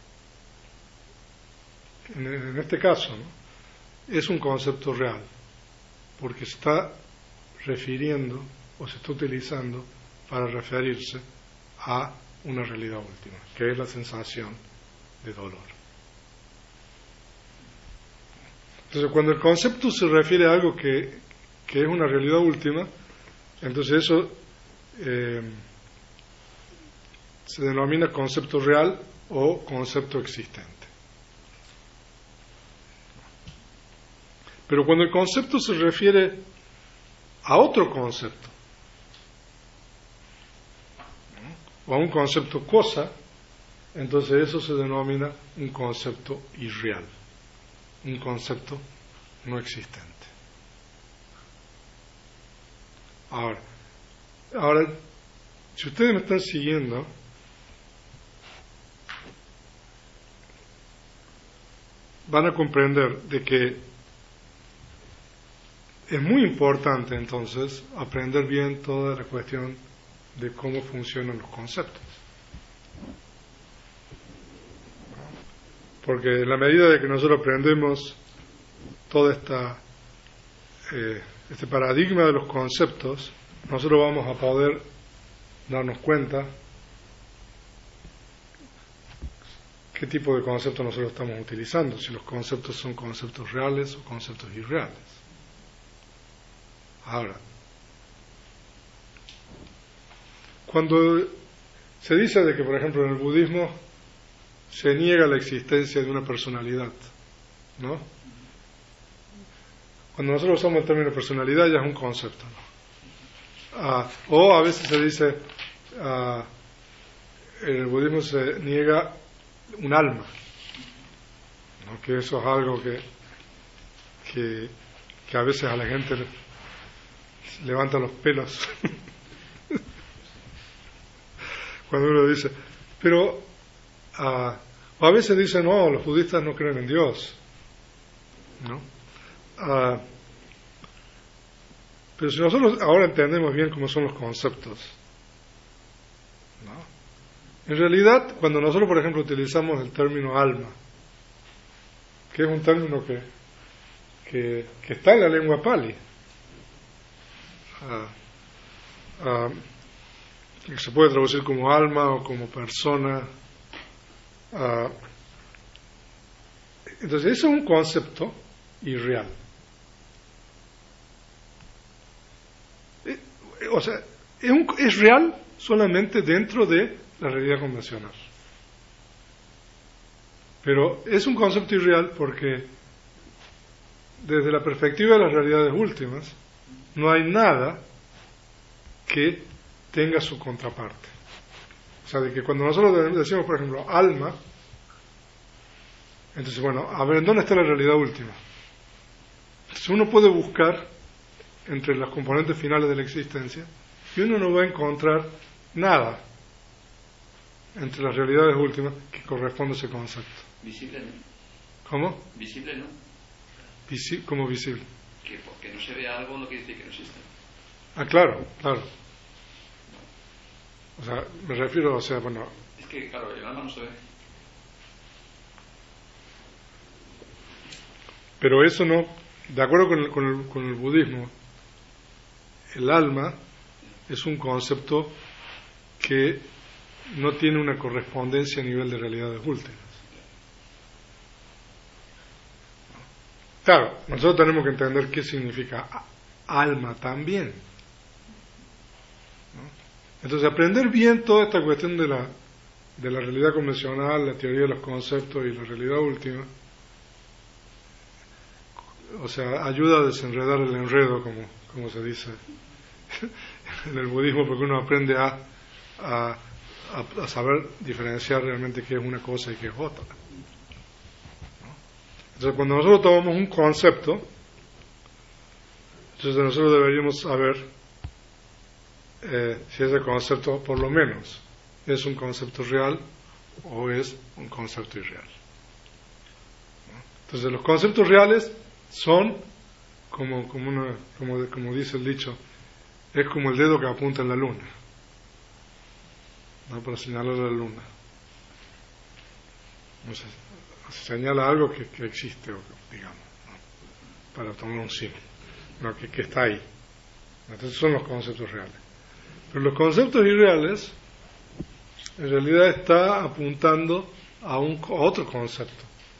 en este caso, ¿no?, es un concepto real, porque se está refiriendo o se está utilizando para referirse a una realidad última, que es la sensación de dolor. Entonces, cuando el concepto se refiere a algo que es una realidad última, entonces eso se denomina concepto real o concepto existente. Pero cuando el concepto se refiere a otro concepto, o a un concepto cosa, entonces eso se denomina un concepto irreal, un concepto no existente. Ahora, si ustedes me están siguiendo, van a comprender de que es muy importante entonces aprender bien toda la cuestión de cómo funcionan los conceptos. Porque en la medida de que nosotros aprendemos toda este paradigma de los conceptos, nosotros vamos a poder darnos cuenta qué tipo de conceptos nosotros estamos utilizando, si los conceptos son conceptos reales o conceptos irreales. Ahora, cuando se dice de que, por ejemplo, en el budismo se niega la existencia de una personalidad, ¿no? Cuando nosotros usamos el término personalidad ya es un concepto, ¿no? O a veces se dice, en el budismo se niega un alma, ¿no? Que eso es algo que a veces a la gente levanta los pelos cuando uno dice, pero o a veces dicen, no, los budistas no creen en Dios, ¿no? Pero si nosotros ahora entendemos bien cómo son los conceptos, ¿no? En realidad, cuando nosotros, por ejemplo, utilizamos el término alma, que es un término que está en la lengua pali, que se puede traducir como alma o como persona, entonces ese es un concepto irreal. O sea, es real solamente dentro de la realidad convencional. Pero es un concepto irreal porque desde la perspectiva de las realidades últimas no hay nada que tenga su contraparte. O sea, de que cuando nosotros decimos, por ejemplo, alma, entonces, bueno, a ver, ¿dónde está la realidad última? Entonces uno puede buscar entre las componentes finales de la existencia y uno no va a encontrar nada entre las realidades últimas que corresponde a ese concepto. Visible no. ¿Cómo? Visible no. ¿Cómo visible? Que porque no se vea algo no quiere decir que no exista. Claro, claro. O sea, me refiero, o sea, bueno... Es que, claro, el alma no se ve. Pero eso no... De acuerdo con el budismo, el alma es un concepto que no tiene una correspondencia a nivel de realidades últimas. Claro, nosotros tenemos que entender qué significa alma también, ¿no? Entonces, aprender bien toda esta cuestión de la realidad convencional, la teoría de los conceptos y la realidad última, o sea, ayuda a desenredar el enredo, como se dice en el budismo, porque uno aprende a saber diferenciar realmente qué es una cosa y qué es otra. Entonces, cuando nosotros tomamos un concepto, entonces nosotros deberíamos saber si ese concepto, por lo menos, es un concepto real o es un concepto irreal. Entonces, los conceptos reales son, como dice el dicho, es como el dedo que apunta en la luna, ¿no? Para señalar a la luna. No sé, se señala algo que existe, digamos, ¿no? Para tomar un símbolo, ¿no? que está ahí. Entonces son los conceptos reales. Pero los conceptos irreales en realidad está apuntando a otro concepto.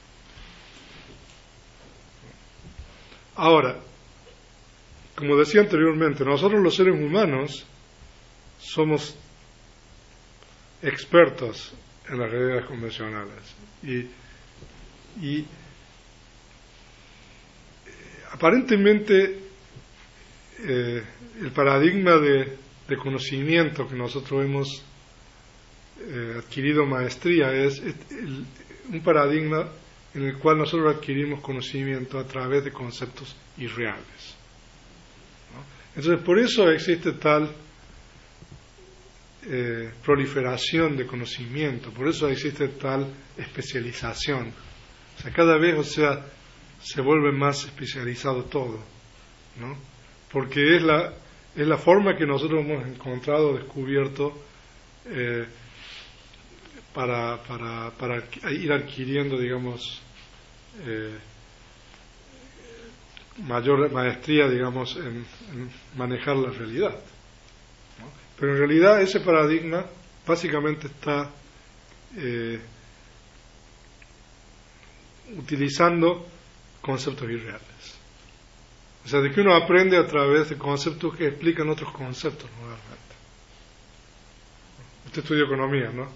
Ahora, como decía anteriormente, nosotros los seres humanos somos expertos en las realidades convencionales y aparentemente el paradigma de conocimiento que nosotros hemos adquirido maestría es un paradigma en el cual nosotros adquirimos conocimiento a través de conceptos irreales, ¿no? Entonces, por eso existe tal proliferación de conocimiento, por eso existe tal especialización. O sea, cada vez, se vuelve más especializado todo, ¿no? Porque es la forma que nosotros hemos encontrado, descubierto, para ir adquiriendo, digamos, mayor maestría, digamos, en manejar la realidad, ¿no? Pero en realidad ese paradigma básicamente está utilizando conceptos irreales. O sea, de que uno aprende a través de conceptos que explican otros conceptos normalmente. Usted estudia economía, ¿no?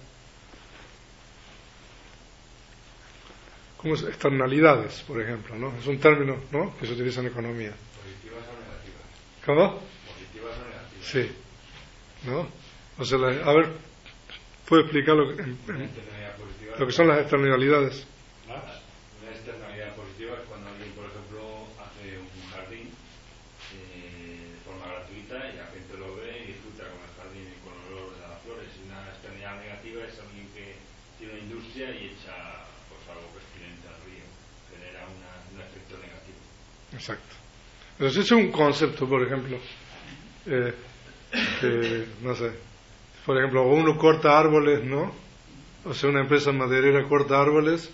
Como externalidades, por ejemplo, ¿no? Es un término, ¿no?, que se utiliza en economía. ¿Positivas o negativas? ¿Cómo? ¿Positivas o negativas? Sí. ¿No? O sea, a ver, ¿puede explicar lo que son las externalidades? Una externalidad positiva es cuando alguien, por ejemplo, hace un jardín de forma gratuita y la gente lo ve y disfruta con el jardín y con el olor de las flores. Y una externalidad negativa es alguien que tiene una industria y echa pues algo pestilente al río, genera un efecto negativo. Exacto. Entonces ese es un concepto, por ejemplo, no sé, por ejemplo, uno corta árboles, ¿no? O sea, una empresa maderera corta árboles,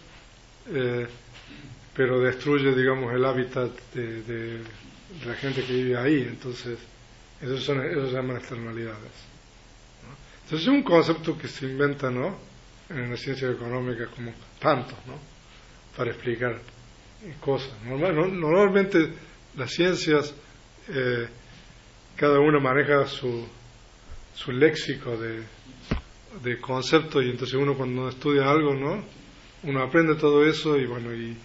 pero destruye, digamos, el hábitat de la gente que vive ahí. Entonces, eso se llaman externalidades, ¿no? Entonces es un concepto que se inventa, ¿no?, en las ciencias económicas como tantos, ¿no?, para explicar cosas. Normalmente las ciencias, cada uno maneja su léxico de conceptos, y entonces uno cuando estudia algo, ¿no?, uno aprende todo eso y bueno, y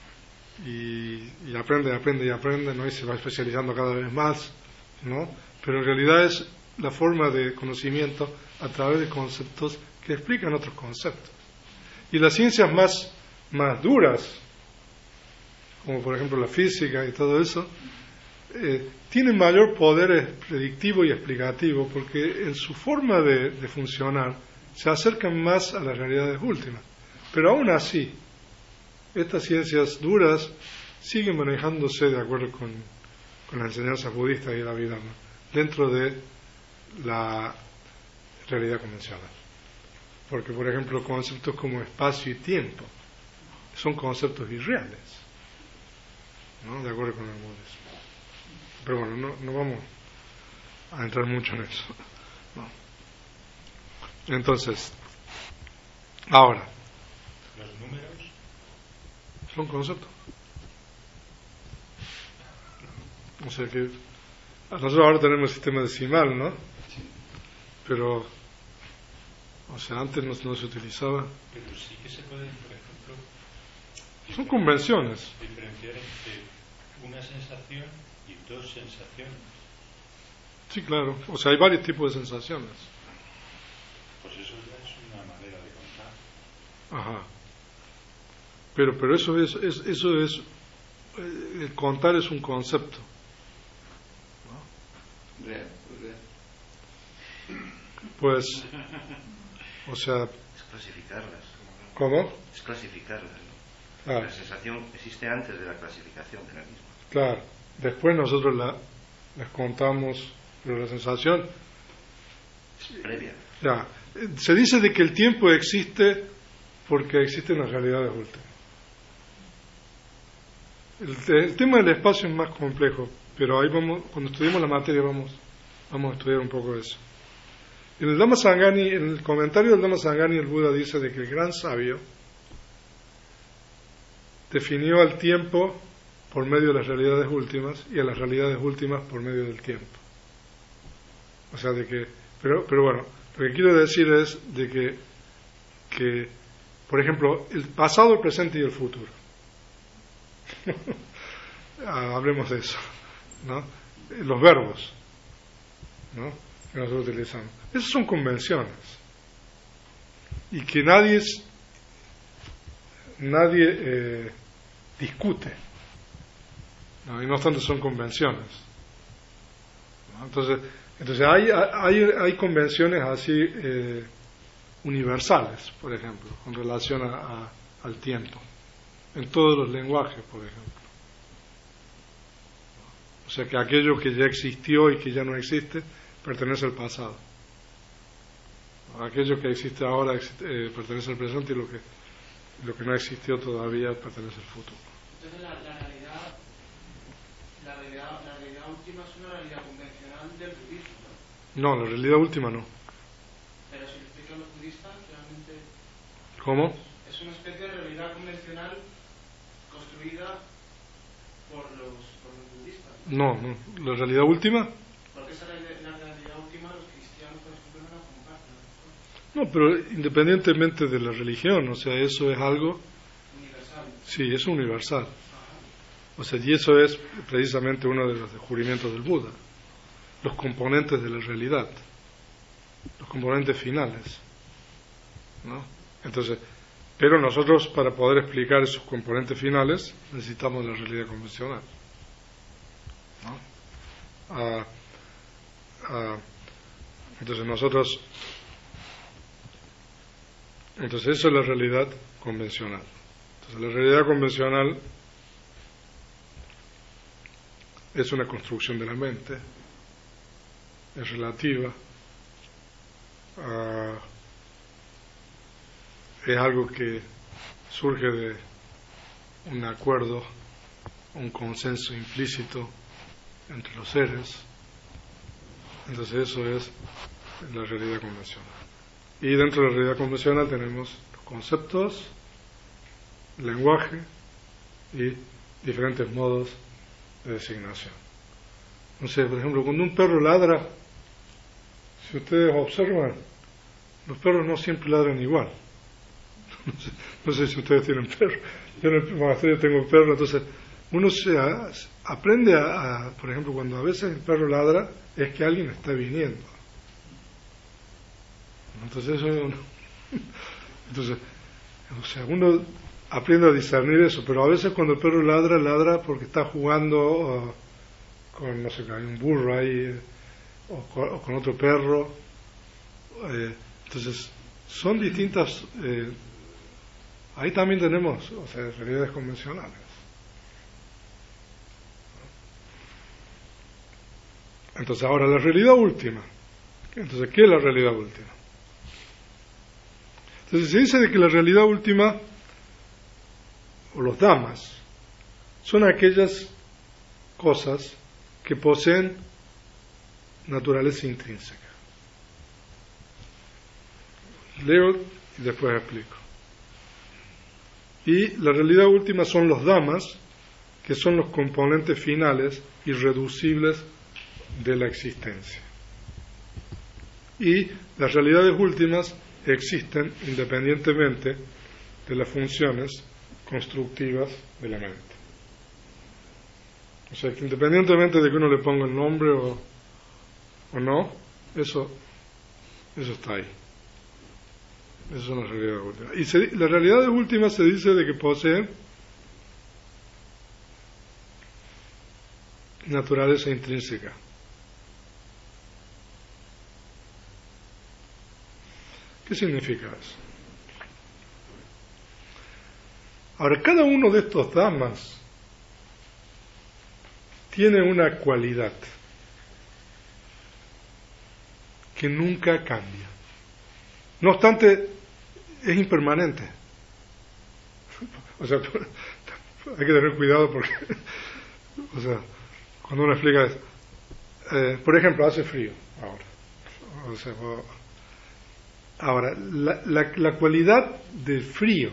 aprende, ¿no?, y se va especializando cada vez más, ¿no? Pero en realidad es la forma de conocimiento a través de conceptos que explican otros conceptos. Y las ciencias más duras, como por ejemplo la física y todo eso, tienen mayor poder predictivo y explicativo, porque en su forma de funcionar se acercan más a las realidades últimas. Pero aún así, estas ciencias duras siguen manejándose de acuerdo con las enseñanzas budistas y la vida, ¿no?, dentro de la realidad convencional. Porque, por ejemplo, conceptos como espacio y tiempo son conceptos irreales, ¿no?, de acuerdo con el budismo. Pero bueno, no vamos a entrar mucho en eso, ¿no? Entonces, ahora, ¿los números son conceptos? O sea que nosotros ahora tenemos el sistema decimal, ¿no? Pero, o sea, antes no se utilizaba. Pero sí que se pueden, por ejemplo, Son convenciones. diferenciar entre una sensación y dos sensaciones. Sí, claro. O sea, hay varios tipos de sensaciones. Pues eso ya es una manera de contar. Ajá. Pero eso es contar es un concepto, ¿no? Real. Pues, o sea, Es clasificarlas. ¿cómo? Es clasificarlas, ¿no? Claro. La sensación existe antes de la clasificación de la misma. Claro. Después nosotros les contamos, pero la sensación, Es previa. ya, se dice de que el tiempo existe porque existen las realidades últimas. El tema del espacio es más complejo, pero ahí cuando estudiemos la materia vamos a estudiar un poco eso. En el Dhammasangani, en el comentario del Dhammasangani, el Buda dice de que el gran sabio definió al tiempo por medio de las realidades últimas y a las realidades últimas por medio del tiempo. O sea, de que, pero bueno, lo que quiero decir es de que, por ejemplo, el pasado, el presente y el futuro. Hablemos de eso, ¿no? Los verbos, ¿no?, que nosotros utilizamos. Esas son convenciones. Y que nadie discute, ¿no? Y no obstante son convenciones, ¿no? Entonces hay convenciones así universales, por ejemplo, con relación al tiempo, en todos los lenguajes, por ejemplo. O sea que aquello que ya existió y que ya no existe pertenece al pasado. Aquello que existe ahora pertenece al presente, y lo que no existió todavía pertenece al futuro. Entonces la realidad una realidad convencional del budismo, ¿no? No, la realidad última no. Pero si lo explican los budistas, realmente ¿Cómo? es una especie de realidad convencional construida por los budistas, ¿no? No, la realidad última. Porque esa es la realidad última los cristianos, por ejemplo, no la comparten, ¿no? No, pero independientemente de la religión, o sea, eso es algo. Universal. Sí, es universal. Ajá. O sea, y eso es precisamente uno de los descubrimientos del Buda. Los componentes de la realidad. Los componentes finales. ¿No? Entonces, pero nosotros para poder explicar esos componentes finales necesitamos la realidad convencional. ¿No? Entonces eso es la realidad convencional. Entonces la realidad convencional es una construcción de la mente, es relativa, es algo que surge de un acuerdo, un consenso implícito entre los seres. Entonces eso es la realidad convencional. Y dentro de la realidad convencional tenemos los conceptos, lenguaje y diferentes modos de designación. Entonces, por ejemplo, cuando un perro ladra, si ustedes observan, los perros no siempre ladran igual. No sé si ustedes tienen perro. Yo en el monasterio tengo un perro, entonces uno aprende por ejemplo, cuando a veces el perro ladra, es que alguien está viniendo. Entonces o sea, uno aprende a discernir eso, pero a veces cuando el perro ladra porque está jugando con, no sé, hay un burro ahí, o con otro perro. Entonces, son distintas. Ahí también tenemos, o sea, realidades convencionales. Entonces, ahora la realidad última. Entonces, ¿qué es la realidad última? Entonces, se dice de que la realidad última, o los dhammas, son aquellas cosas que poseen naturaleza intrínseca. Leo y después explico. Y la realidad última son los dhammas, que son los componentes finales irreducibles de la existencia. Y las realidades últimas existen independientemente de las funciones constructivas de la mente. O sea, que independientemente de que uno le ponga el nombre o no, eso está ahí. Esas son las realidades últimas. Y las realidades últimas se dice de que poseen naturaleza intrínseca. ¿Qué significa eso? Ahora, cada uno de estos dhammas tiene una cualidad que nunca cambia. No obstante, es impermanente. O sea, hay que tener cuidado porque, o sea, cuando uno explica eso, por ejemplo, hace frío ahora. O sea, ahora, la cualidad del frío,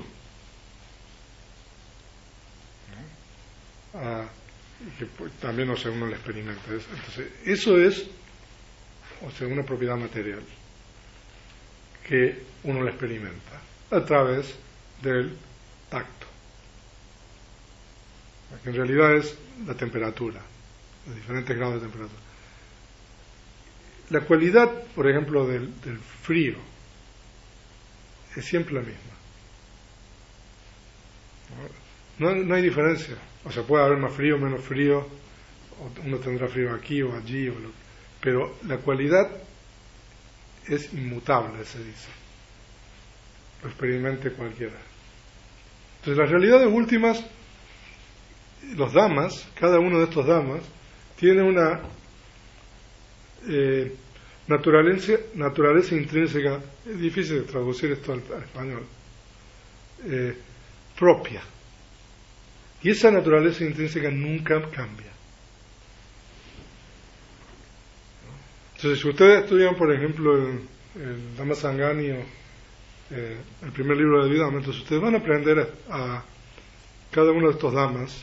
que también, o sea, uno lo experimenta. Entonces, eso es, o sea, una propiedad material que uno la experimenta a través del tacto, que en realidad es la temperatura, los diferentes grados de temperatura. La cualidad, por ejemplo, del frío es siempre la misma. No hay diferencia. O sea, puede haber más frío, menos frío, uno tendrá frío aquí o allí, pero la cualidad es inmutable, se dice. Lo experimente cualquiera. Entonces, las realidades últimas, los dhammas, cada uno de estos dhammas, tiene una naturaleza intrínseca, es difícil de traducir esto al español, propia. Y esa naturaleza intrínseca nunca cambia. Entonces, si ustedes estudian, por ejemplo, el Dhamma Sangani, el primer libro de vida, entonces ustedes van a aprender a cada uno de estos dhammas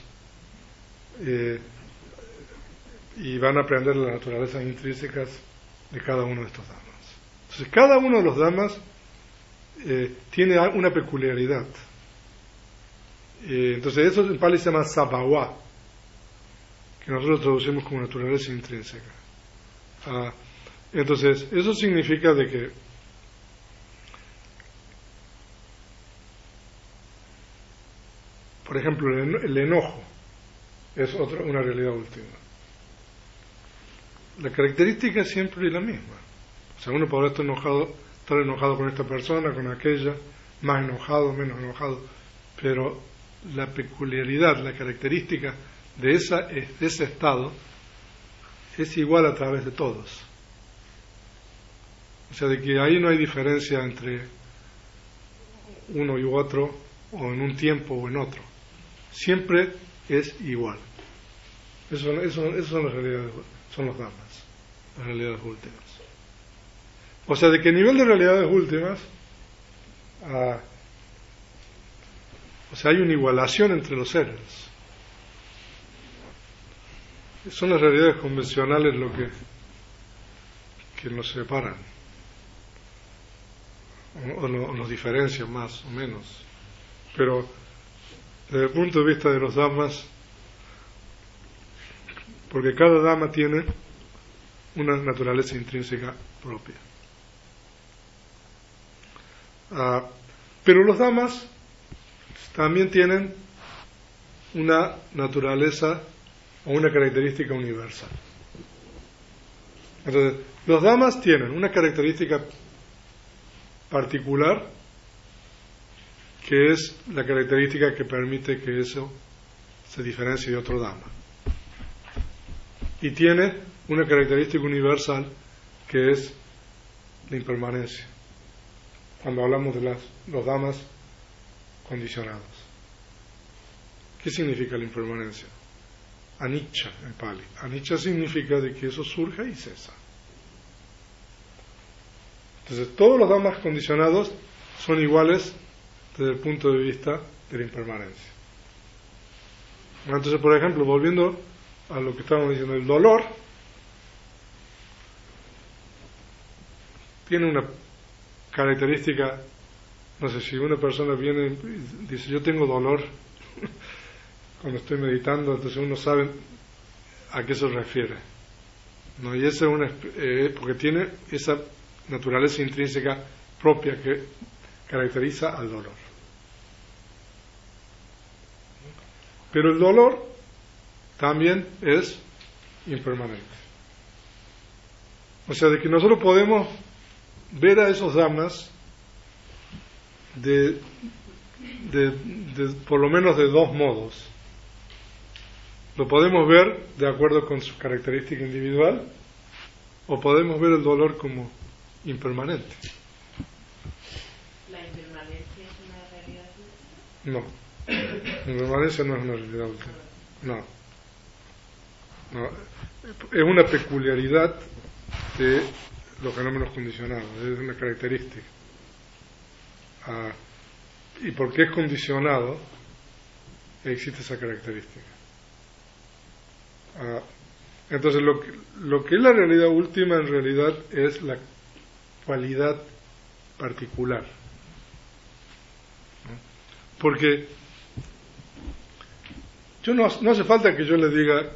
y van a aprender las naturalezas intrínsecas de cada uno de estos dhammas. Entonces, cada uno de los dhammas tiene una peculiaridad. Entonces, eso en Pali se llama sabhava, que nosotros traducimos como naturaleza intrínseca. Entonces, eso significa de que por ejemplo, el enojo es una realidad última. La característica es siempre la misma. O sea, uno podrá estar enojado con esta persona, con aquella, más enojado, menos enojado, pero la peculiaridad, la característica de ese estado es igual a través de todos. O sea, de que ahí no hay diferencia entre uno y otro, o en un tiempo o en otro. Siempre es igual. Eso son las realidades, son los dhammas, las realidades últimas. O sea, de que a nivel de realidades últimas, o sea, hay una igualación entre los seres. Son las realidades convencionales lo que nos separan, o nos diferencian más o menos. Pero desde el punto de vista de los dhammas, porque cada dhamma tiene una naturaleza intrínseca propia. Pero los dhammas también tienen una naturaleza o una característica universal. Entonces, los dhammas tienen una característica particular, que es la característica que permite que eso se diferencie de otro dhamma. Y tiene una característica universal, que es la impermanencia, cuando hablamos de los dhammas condicionados. ¿Qué significa la impermanencia? Anicca en Pali. Anicca significa de que eso surge y cesa. Entonces, todos los dhammas condicionados son iguales desde el punto de vista de la impermanencia. Entonces, por ejemplo, volviendo a lo que estábamos diciendo, el dolor tiene una característica. No sé, si una persona viene y dice yo tengo dolor cuando estoy meditando, entonces uno sabe a qué se refiere, ¿no? Y esa es porque tiene esa naturaleza intrínseca propia que caracteriza al dolor. Pero el dolor también es impermanente. O sea, de que nosotros podemos ver a esos dhammas de por lo menos de dos modos. Lo podemos ver de acuerdo con su característica individual, o podemos ver el dolor como impermanente. ¿La impermanencia es una realidad última? No, la impermanencia no es una realidad última. No, es una peculiaridad de los fenómenos condicionados, es una característica. Y porque es condicionado, existe esa característica. Entonces, lo que es la realidad última en realidad es la cualidad particular, ¿no? Porque no hace falta que yo le diga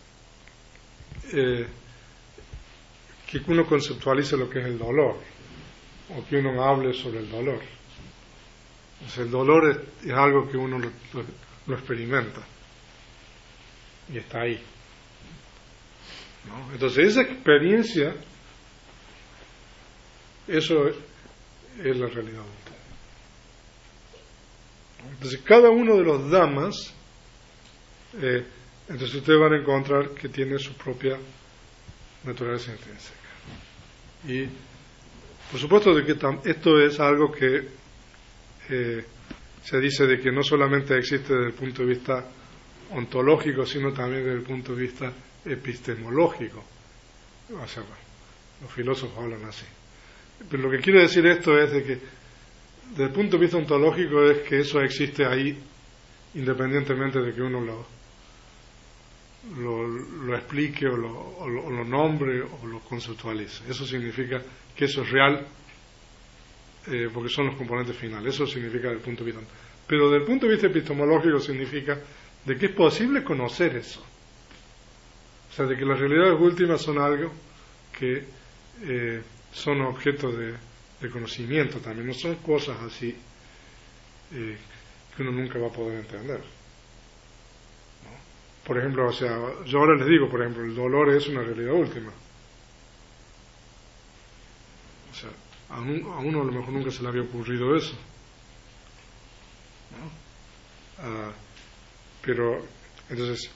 que uno conceptualice lo que es el dolor, o que uno hable sobre el dolor. O sea, el dolor es algo que uno lo experimenta y está ahí, ¿no? Entonces esa experiencia, eso es la realidad última. Entonces cada uno de los dhammas, entonces ustedes van a encontrar que tiene su propia naturaleza intrínseca. Y por supuesto de que esto es algo que se dice de que no solamente existe desde el punto de vista ontológico, sino también desde el punto de vista epistemológico. O sea, Los filósofos hablan así. Pero lo que quiere decir esto es de que, desde el punto de vista ontológico, es que eso existe ahí, independientemente de que uno lo explique o lo nombre o lo conceptualice. Eso significa que eso es real, porque son los componentes finales. Eso significa desde el punto de vista. Pero desde el punto de vista epistemológico significa de que es posible conocer eso. O sea, de que las realidades últimas son algo que son objetos de conocimiento también, no son cosas así que uno nunca va a poder entender, ¿no? Por ejemplo, o sea, yo ahora les digo, por ejemplo, el dolor es una realidad última. O sea, a uno a lo mejor nunca se le había ocurrido eso, ¿no? Pero, entonces,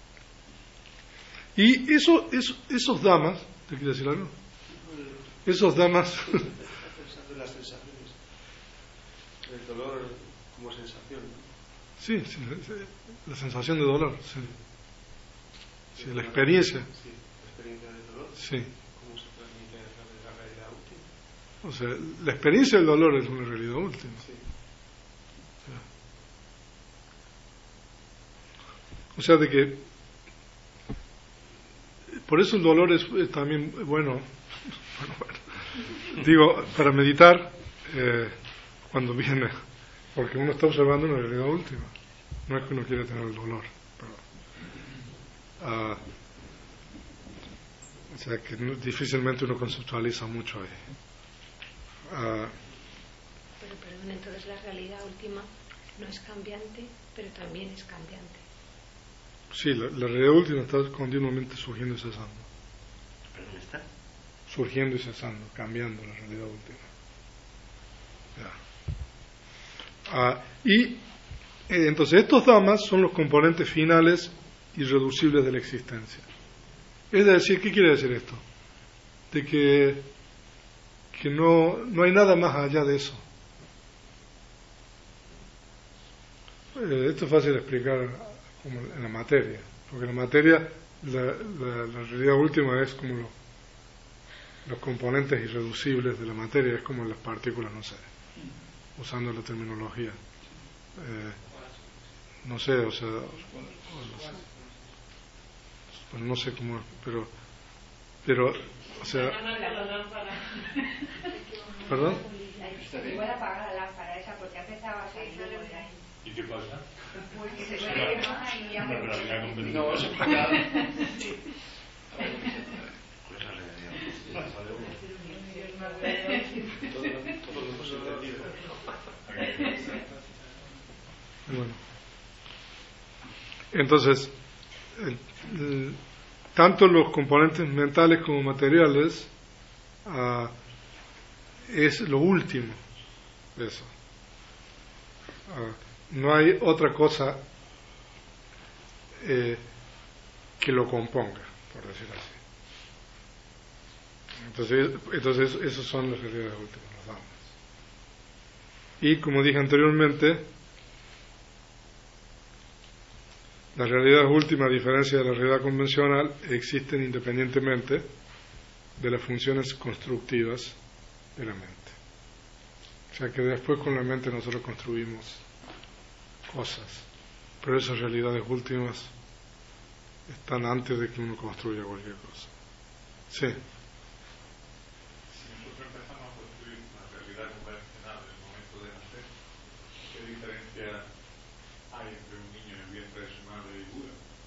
y esos damas, ¿te quieres decir algo? Esos damas... Está pensando en las sensaciones. El dolor como sensación, ¿no? Sí, la sensación de dolor, sí. Sí, la experiencia. Sí, la experiencia del dolor. Sí. ¿Cómo se transmite a través de la realidad última? O sea, la experiencia del dolor es una realidad última. Sí. O sea, de que por eso el dolor es también bueno, digo, para meditar cuando viene, porque uno está observando una realidad última, no es que uno quiera tener el dolor, pero, o sea que difícilmente uno conceptualiza mucho ahí. Pero perdón, entonces la realidad última no es cambiante, pero también es cambiante. Sí, la realidad última está continuamente surgiendo y cesando. ¿Pero está? Surgiendo y cesando, cambiando la realidad última. Y entonces estos dhammas son los componentes finales irreducibles de la existencia. Es decir, ¿qué quiere decir esto? De que no hay nada más allá de eso. Esto es fácil de explicar como en la materia, porque en la materia la realidad última es como los componentes irreducibles de la materia, es como las partículas, no sé, usando la terminología, no sé, o sea, bueno, no sé cómo, pero, o sea, ¿perdón? Voy a apagar la lámpara esa porque ha empezado a salir de ahí. ¿Y qué pasa? Porque se puede quemar y ya me... No, eso es pecado. Pues la realidad. Todo lo hemos entendido. Bueno, entonces, tanto los componentes mentales como materiales es lo último de eso. No hay otra cosa que lo componga, por decirlo así. Entonces esos son las realidades últimas, los dhammas. Y como dije anteriormente, las realidades últimas, a diferencia de la realidad convencional, existen independientemente de las funciones constructivas de la mente. O sea que después con la mente nosotros construimos cosas, pero esas realidades últimas están antes de que uno construya cualquier cosa. Sí. Si nosotros empezamos a construir una realidad convencional en el momento de nacer, ¿qué diferencia hay entre un niño en el vientre de su madre y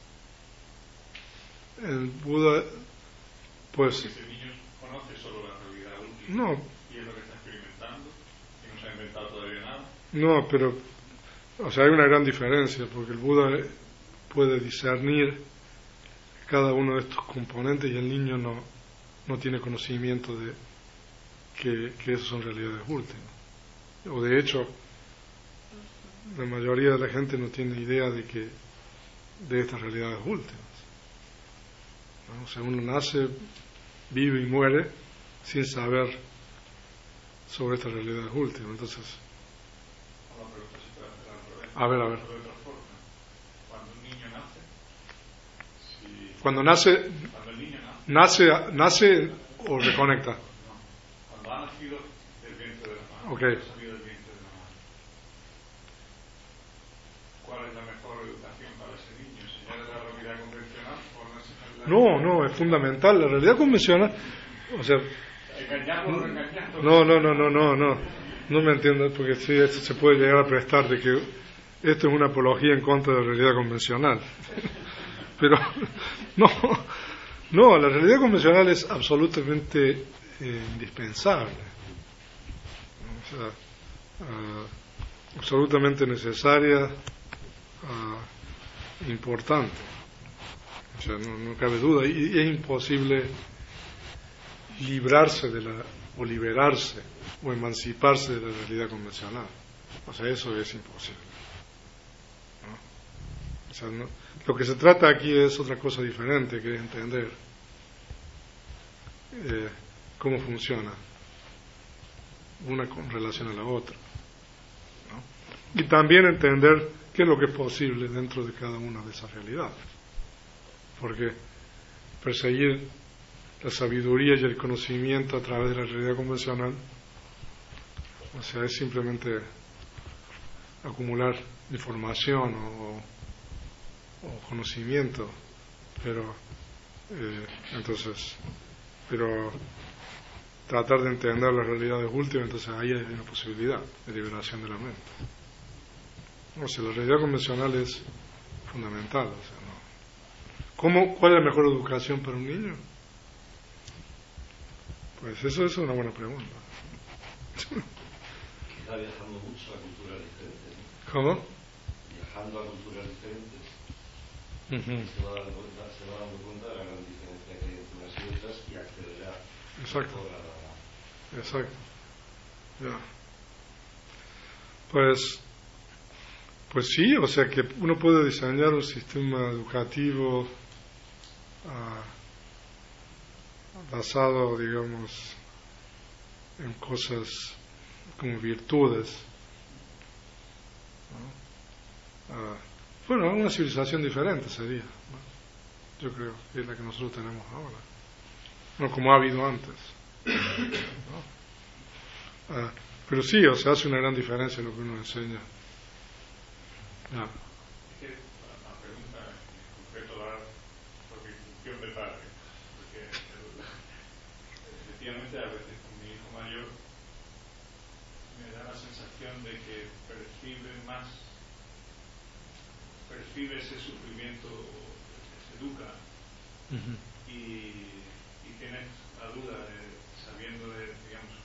Buda? El Buda, pues... Porque ese niño conoce solo la realidad última. No. Y es lo que está experimentando, y no se ha inventado todavía nada. No, pero, o sea, hay una gran diferencia, porque el Buda puede discernir cada uno de estos componentes y el niño no tiene conocimiento de que esas son realidades últimas. O de hecho, la mayoría de la gente no tiene idea de estas realidades últimas, ¿no? O sea, uno nace, vive y muere sin saber sobre estas realidades últimas. Entonces, Una pregunta si puede hacer al revés. a ver. De otra forma, cuando un niño nace, Cuando el niño o reconecta? No. Cuando ha nacido del vientre de la madre, Ok. ha salido del vientre de la madre. ¿Cuál es la mejor educación para ese niño? ¿Enseñarle la realidad convencional o no enseñarle No, es fundamental. La realidad convencional, o sea, engañarlo o no engañarlo? no me entiendes, porque sí, esto se puede llegar a prestar de que esto es una apología en contra de la realidad convencional. Pero no, la realidad convencional es absolutamente indispensable, o sea, absolutamente necesaria, importante, o sea, no cabe duda, y es imposible librarse o liberarse o emanciparse de la realidad convencional, o sea, eso es imposible, ¿no? O sea, lo que se trata aquí es otra cosa diferente, que es entender cómo funciona una con relación a la otra, ¿no? Y también entender qué es lo que es posible dentro de cada una de esas realidades, porque perseguir la sabiduría y el conocimiento a través de la realidad convencional, o sea, es simplemente acumular información o conocimiento, pero tratar de entender las realidades últimas, entonces ahí hay una posibilidad de liberación de la mente. O sea, la realidad convencional es fundamental, o sea, ¿no? ¿Cuál es la mejor educación para un niño? Pues eso es una buena pregunta. Quizá viajando mucho a culturas diferentes, ¿no? ¿Cómo? Viajando a culturas diferentes, Uh-huh. se va dando cuenta de la gran diferencia que hay entre unas y otras y accederá Exacto. a la... Exacto. Ya. Pues sí, o sea que uno puede diseñar un sistema educativo basado, digamos, en cosas como virtudes, ¿no? Bueno, una civilización diferente sería, ¿no? Yo creo que es la que nosotros tenemos ahora, no como ha habido antes, ¿no? Pero sí, o sea, hace una gran diferencia lo que uno enseña. Ya. Es que la pregunta en concreto va por mi función de padre, porque efectivamente a veces con mi hijo mayor me da la sensación de que percibe ese sufrimiento, se educa y tienes la duda sabiendo digamos,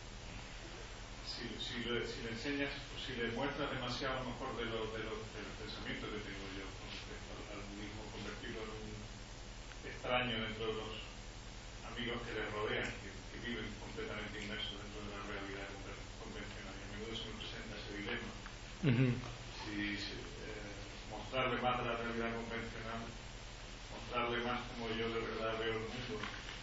si le enseñas o si le muestras demasiado a lo mejor del pensamiento que tengo yo con respecto al budismo, convertirlo en un extraño dentro de los amigos que le rodean, que viven completamente inmersos dentro de la realidad convencional, y a menudo se me presenta ese dilema. Mostrarle más de la realidad convencional, mostrarle más como yo de verdad veo el mundo,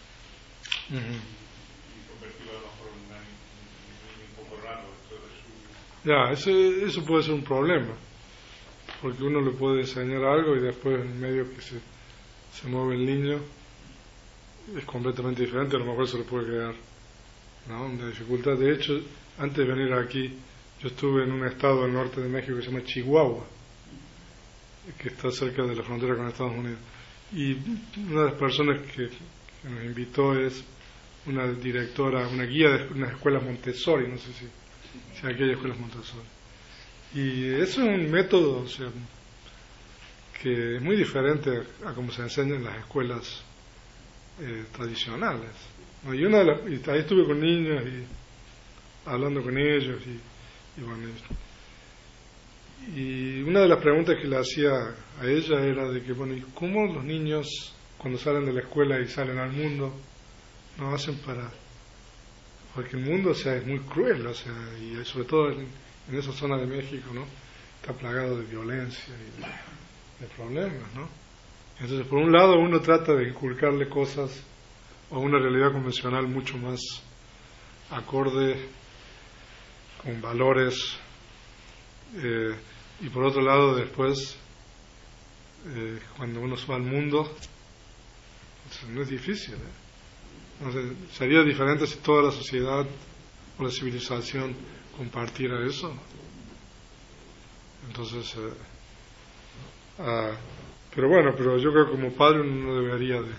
y convertirlo a lo mejor en un niño un poco raro dentro de su... Ya, eso puede ser un problema, porque uno le puede enseñar algo y después en medio que se mueve el niño es completamente diferente, a lo mejor se le puede crear, ¿no?, una dificultad. De hecho, antes de venir aquí, yo estuve en un estado del norte de México que se llama Chihuahua, que está cerca de la frontera con Estados Unidos, y una de las personas que nos invitó es una directora, una guía de unas escuelas Montessori, no sé si aquí hay escuelas Montessori, y eso es un método, o sea, que es muy diferente a como se enseña en las escuelas tradicionales, ¿no? Y ahí estuve con niños y hablando con ellos y bueno, y una de las preguntas que le hacía a ella era de que, bueno, ¿y cómo los niños cuando salen de la escuela y salen al mundo no hacen porque el mundo, o sea, es muy cruel, o sea, y sobre todo en esa zona de México, ¿no?, está plagado de violencia y de problemas, ¿no? Entonces, por un lado, uno trata de inculcarle cosas o una realidad convencional mucho más acorde, con valores, y por otro lado, después, cuando uno se va al mundo, no es difícil, Entonces, ¿sería diferente si toda la sociedad o la civilización compartiera eso? Entonces, pero yo creo que como padre uno no debería de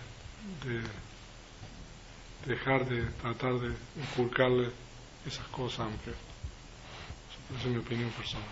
dejar de tratar de inculcarle esas cosas, aunque esa es mi opinión personal.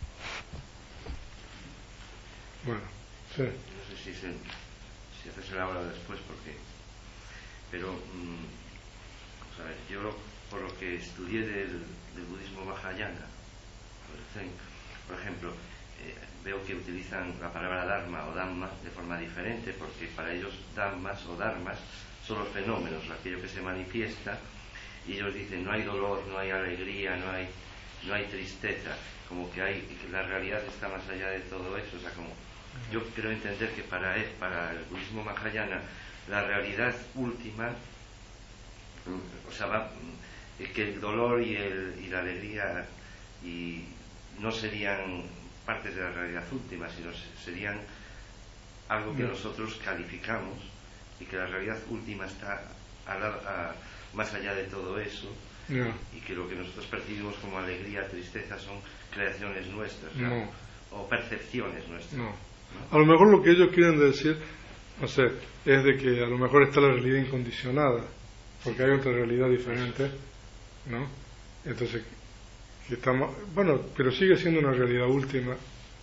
Bueno, sí. No sé si haces la hora después, pero vamos a ver, yo por lo que estudié del budismo Mahayana, por ejemplo, veo que utilizan la palabra dharma o dhamma de forma diferente, porque para ellos dhammas o dharmas son los fenómenos, aquello que se manifiesta, y ellos dicen no hay dolor, no hay alegría, no hay tristeza, como que la realidad está más allá de todo eso. O sea, como yo quiero entender que para el budismo Mahayana la realidad última, o sea, que el dolor y la alegría no serían partes de la realidad última, sino serían algo que nosotros calificamos, y que la realidad última está más allá de todo eso, y que lo que nosotros percibimos como alegría, tristeza, son creaciones nuestras, o percepciones nuestras. No. A lo mejor lo que ellos quieren decir, no sé, es de que a lo mejor está la realidad incondicionada, porque hay otra realidad diferente, ¿no? Entonces, que estamos, bueno, pero sigue siendo una realidad última.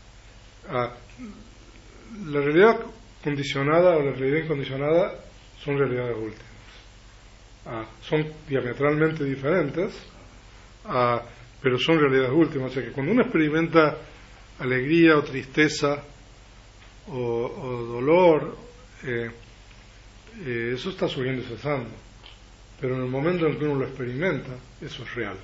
La realidad condicionada o la realidad incondicionada son realidades últimas. Son diametralmente diferentes, pero son realidades últimas. O sea que cuando uno experimenta alegría o tristeza o dolor, eso está subiendo y cesando. Pero en el momento en que uno lo experimenta, eso es real.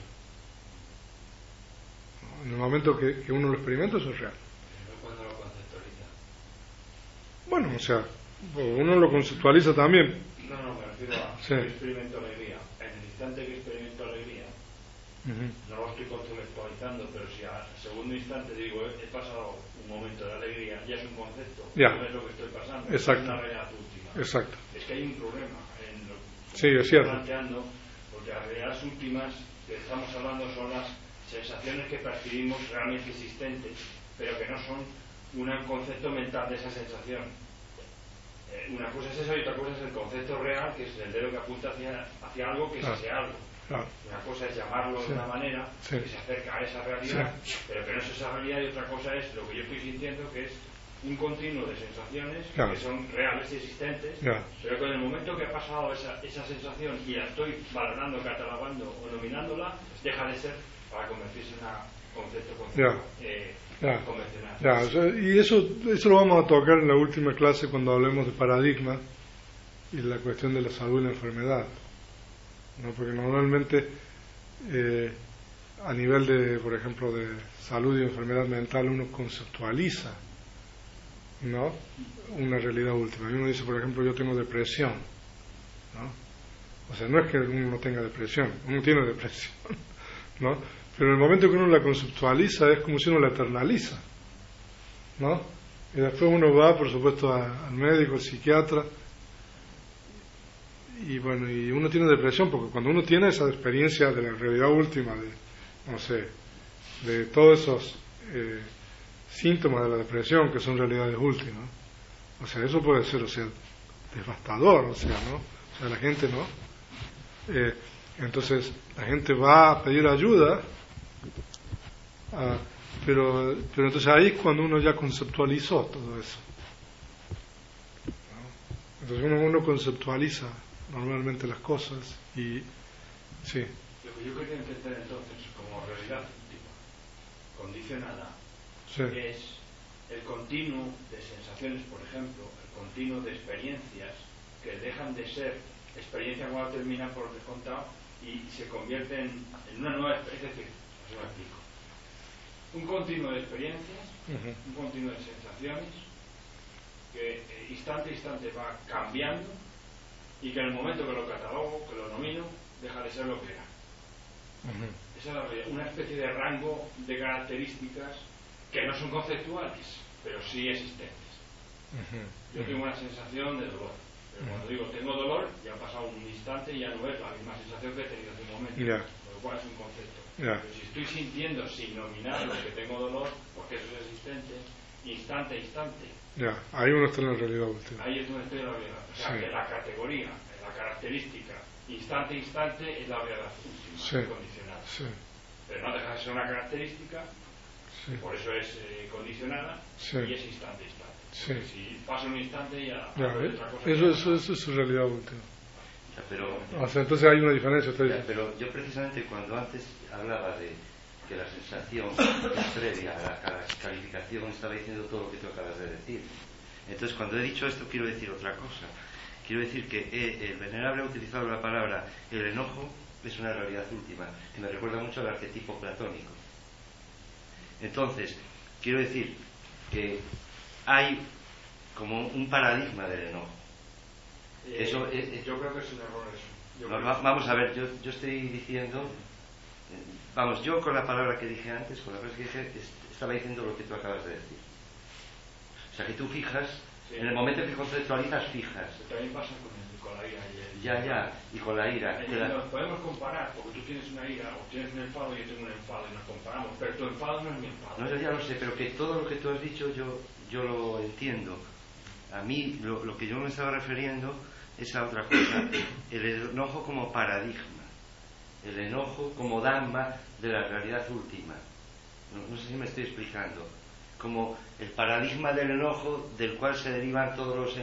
En el momento que uno lo experimenta, eso es real. Pero cuando lo conceptualiza. Bueno, o sea, uno lo conceptualiza también. No, me refiero a sí. Yo experimento alegría. En el instante que experimento alegría, no lo estoy conceptualizando, pero si al segundo instante digo, he pasado un momento de alegría, ya es un concepto, no es lo que estoy pasando, exacto. Es una realidad última. Exacto. Es que hay un problema en lo sí, que es cierto. planteando, porque las realidades últimas que estamos hablando son las sensaciones que percibimos realmente existentes, pero que no son un concepto mental de esa sensación. Una cosa es eso y otra cosa es el concepto real, que es el dedo que apunta hacia algo que es ese algo. Una cosa es llamarlo de una manera que se acerca a esa realidad, pero que no es esa realidad, y otra cosa es lo que yo estoy sintiendo, que es un continuo de sensaciones que son reales y existentes, pero que en el momento que ha pasado esa sensación y la estoy valorando, catalogando o nominándola, deja de ser para convertirse en un concepto convencional. Y eso lo vamos a tocar en la última clase cuando hablemos de paradigma y la cuestión de la salud y la enfermedad, ¿no? Porque normalmente a nivel de, por ejemplo, de salud y enfermedad mental, uno conceptualiza, ¿no?, una realidad última. Y uno dice, por ejemplo, yo tengo depresión, ¿no? O sea, no es que uno no tenga depresión, uno tiene depresión, ¿no? Pero en el momento que uno la conceptualiza es como si uno la eternaliza, ¿no? Y después uno va, por supuesto, al médico, al psiquiatra, y bueno, y uno tiene depresión porque cuando uno tiene esa experiencia de la realidad última, de, no sé, de todos esos síntomas de la depresión que son realidades últimas, o sea, eso puede ser, o sea, devastador, o sea, ¿no? O sea, la gente, ¿no? Entonces la gente va a pedir ayuda, pero entonces ahí es cuando uno ya conceptualizó todo eso, ¿no? Entonces uno conceptualiza normalmente las cosas y sí. Lo que yo quería entender entonces como realidad última condicionada es el continuo de sensaciones, por ejemplo, el continuo de experiencias que dejan de ser experiencia cuando terminan por lo que he contado y se convierten en una nueva experiencia. Es decir, os lo explico. Un continuo de experiencias, un continuo de sensaciones que instante a instante va cambiando y que en el momento que lo catalogo, que lo nomino, deja de ser lo que era. Esa es la realidad, una especie de rango de características que no son conceptuales, pero sí existentes. Yo tengo una sensación de dolor. Pero cuando digo tengo dolor, ya ha pasado un instante y ya no es la misma sensación que he tenido hace un momento. Ya. Por lo cual es un concepto. Ya. Pero si estoy sintiendo sin nominar lo que tengo dolor, porque eso es existente, instante a instante, Ya, ahí uno está en la realidad última. ahí es donde estoy en la realidad. O sea, Sí. que la categoría, la característica, instante a instante es la realidad última, Sí. condicionada. Sí, Pero no deja de ser una característica, sí, por eso es condicionada, Sí. y es instante a instante. sí. Porque si pasa un instante ya Ya, hablo de otra cosa. eso es su realidad última. Ya, pero, O sea, entonces hay una diferencia. Usted ya, dice. pero yo precisamente cuando antes hablaba de que la sensación es previa a la calificación, estaba diciendo todo lo que tú acabas de decir. Entonces, cuando he dicho esto, quiero decir otra cosa. Quiero decir que el venerable ha utilizado la palabra el enojo es una realidad última, que me recuerda mucho al arquetipo platónico. Entonces, quiero decir que hay como un paradigma del enojo. Eso, yo creo que es un error eso. Yo creo que vamos a ver, yo estoy diciendo, vamos, yo con la palabra que dije antes, con la frase que dije, estaba diciendo lo que tú acabas de decir. O sea, que tú fijas, Sí. en el momento en que conceptualizas, fijas. también pasa con la ira y Y con la ira. Nos podemos comparar, porque tú tienes una ira o tienes un enfado y yo tengo un enfado y nos comparamos, pero tu enfado no es mi enfado. No, yo ya lo sé, pero que todo lo que tú has dicho yo lo entiendo. A mí lo que yo me estaba refiriendo es a otra cosa. El enojo como paradigma, el enojo como dhamma de la realidad última. No sé si me estoy explicando. Como el paradigma del enojo del cual se derivan todos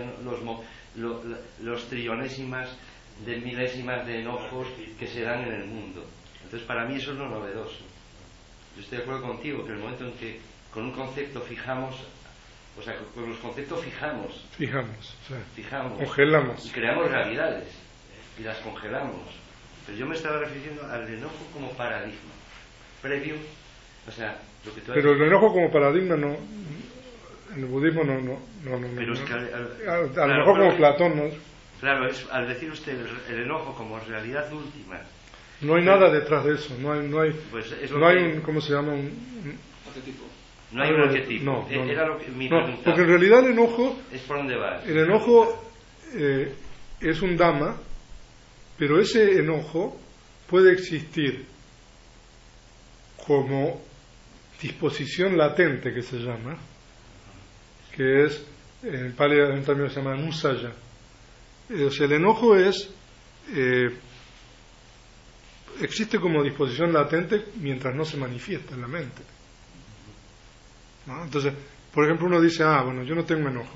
los trillonésimas de milésimas de enojos que se dan en el mundo. Entonces, para mí eso es lo novedoso. Yo estoy de acuerdo contigo que el momento en que con un concepto fijamos, o sea, con los conceptos fijamos, Congelamos. y creamos realidades y las congelamos. Pero yo me estaba refiriendo al enojo como paradigma previo, o sea, lo que tú has Pero el dicho. enojo como paradigma no. En el budismo no. Pero es que a lo claro, mejor como pero- Platón, ¿no? Claro, al decir usted el enojo como realidad última, No hay nada detrás de eso. No hay pues es lo no hay que- un. ¿Cómo se llama? no hay un arquetipo. No. Era lo que mi No, pregunta. porque en realidad el enojo. Es por dónde vas. El enojo es un dhamma, pero ese enojo puede existir como disposición latente, que se llama, que es, en Pali hay un término que se llama nusaya. O sea, el enojo existe como disposición latente mientras no se manifiesta en la mente, ¿no? Entonces, por ejemplo, uno dice, bueno, yo no tengo enojo.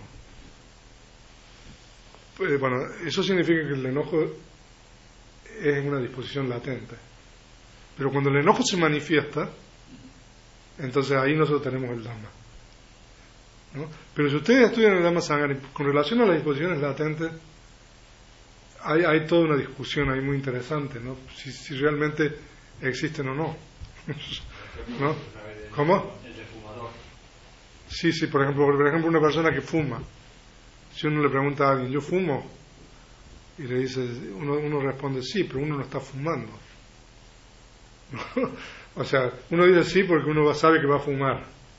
Bueno, eso significa que el enojo es una disposición latente. Pero cuando el enojo se manifiesta, entonces ahí nosotros tenemos el Dhamma, ¿no? Pero si ustedes estudian el Dhamma Sangha, con relación a las disposiciones latentes, hay toda una discusión ahí muy interesante, ¿no? Si realmente existen o no. ¿No? ¿Cómo? El de fumador. Sí, por ejemplo, una persona que fuma. Si uno le pregunta a alguien, ¿yo fumo? Y le dice, uno responde, sí, pero uno no está fumando. ¿No? O sea, uno dice sí porque uno sabe que va a fumar.